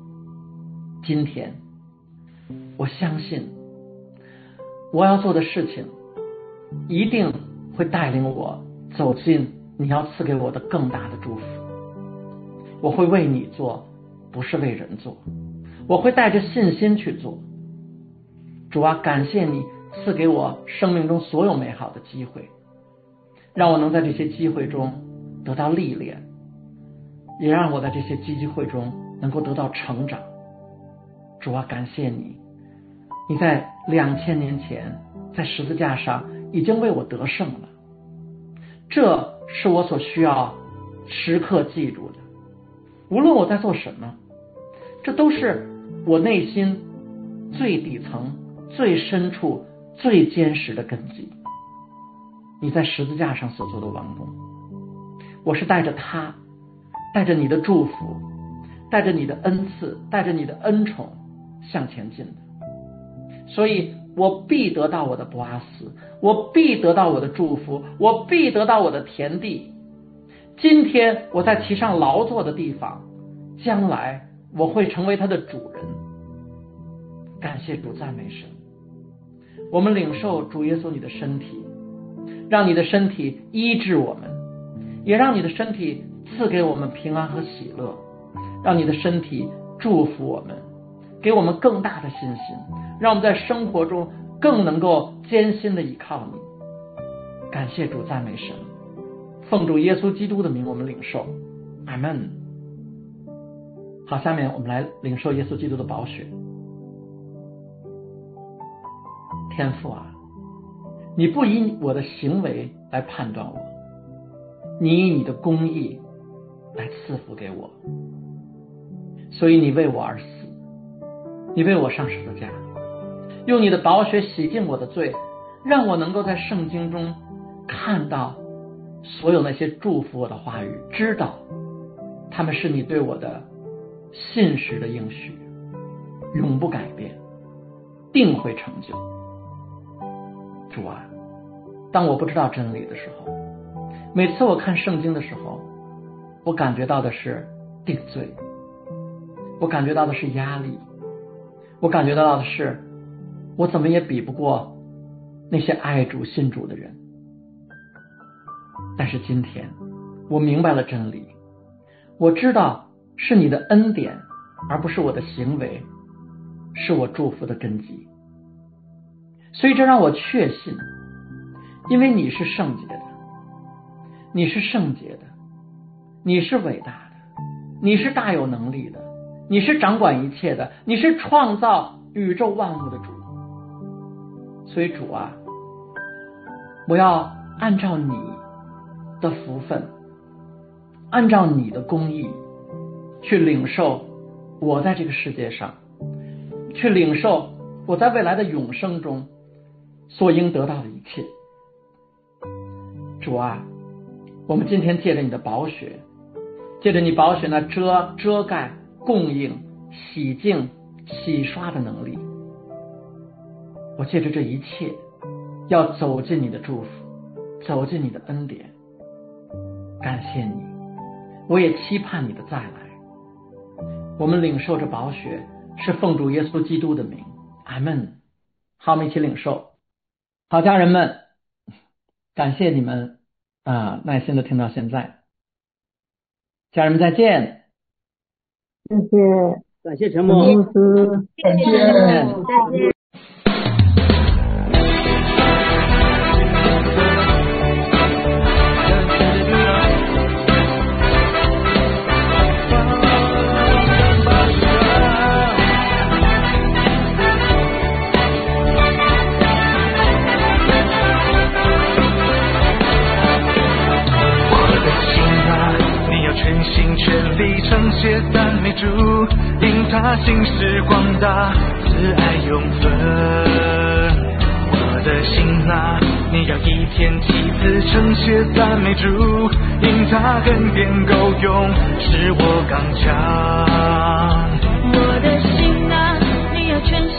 今天我相信我要做的事情一定会带领我走进你要赐给我的更大的祝福。我会为你做，不是为人做，我会带着信心去做。主啊，感谢你赐给我生命中所有美好的机会，让我能在这些机会中得到历练，也让我在这些机会中能够得到成长。主啊，感谢你，你在两千年前在十字架上已经为我得胜了，这是我所需要时刻记住的。无论我在做什么，这都是我内心最底层最深处最坚实的根基。你在十字架上所做的王宫，我是带着它，带着你的祝福，带着你的恩赐，带着你的恩宠向前进的。所以我必得到我的波阿斯，我必得到我的祝福，我必得到我的田地。今天我在其上劳作的地方，将来我会成为他的主人。感谢主，赞美神。我们领受主耶稣你的身体，让你的身体医治我们，也让你的身体赐给我们平安和喜乐，让你的身体祝福我们，给我们更大的信心，让我们在生活中更能够艰辛的依靠你。感谢主，赞美神。奉主耶稣基督的名我们领受，阿们。好，下面我们来领受耶稣基督的宝血。天父啊，你不以我的行为来判断我，你以你的公义来赐福给我，所以你为我而死，你为我上十字架，用你的宝血洗净我的罪，让我能够在圣经中看到所有那些祝福我的话语，知道他们是你对我的信实的应许，永不改变，定会成就。主啊，当我不知道真理的时候，每次我看圣经的时候，我感觉到的是定罪，我感觉到的是压力，我感觉到的是我怎么也比不过那些爱主信主的人。但是今天我明白了真理，我知道是你的恩典，而不是我的行为，是我祝福的根基。所以这让我确信，因为你是圣洁的，你是圣洁的，你是伟大的，你是大有能力的，你是掌管一切的，你是创造宇宙万物的主。所以主啊，我要按照你的福分，按照你的公义去领受我在这个世界上，去领受我在未来的永生中所应得到的一切。主啊，我们今天借着你的宝血，借着你宝血那遮遮盖供应洗净洗刷的能力，我借着这一切要走进你的祝福，走进你的恩典。感谢你，我也期盼你的再来。我们领受着宝血是奉主耶稣基督的名，阿们。好，我们一起领受。好，家人们，感谢你们啊，耐心的听到现在。家人们再见。 谢谢， 感谢陈牧师， 再见。 再见。 称谢赞美主，因他心事广大，慈爱永恒。我的心啊，你要一天七次称谢赞美主，因他恩典够用，使我刚强。 我的心啊，你要全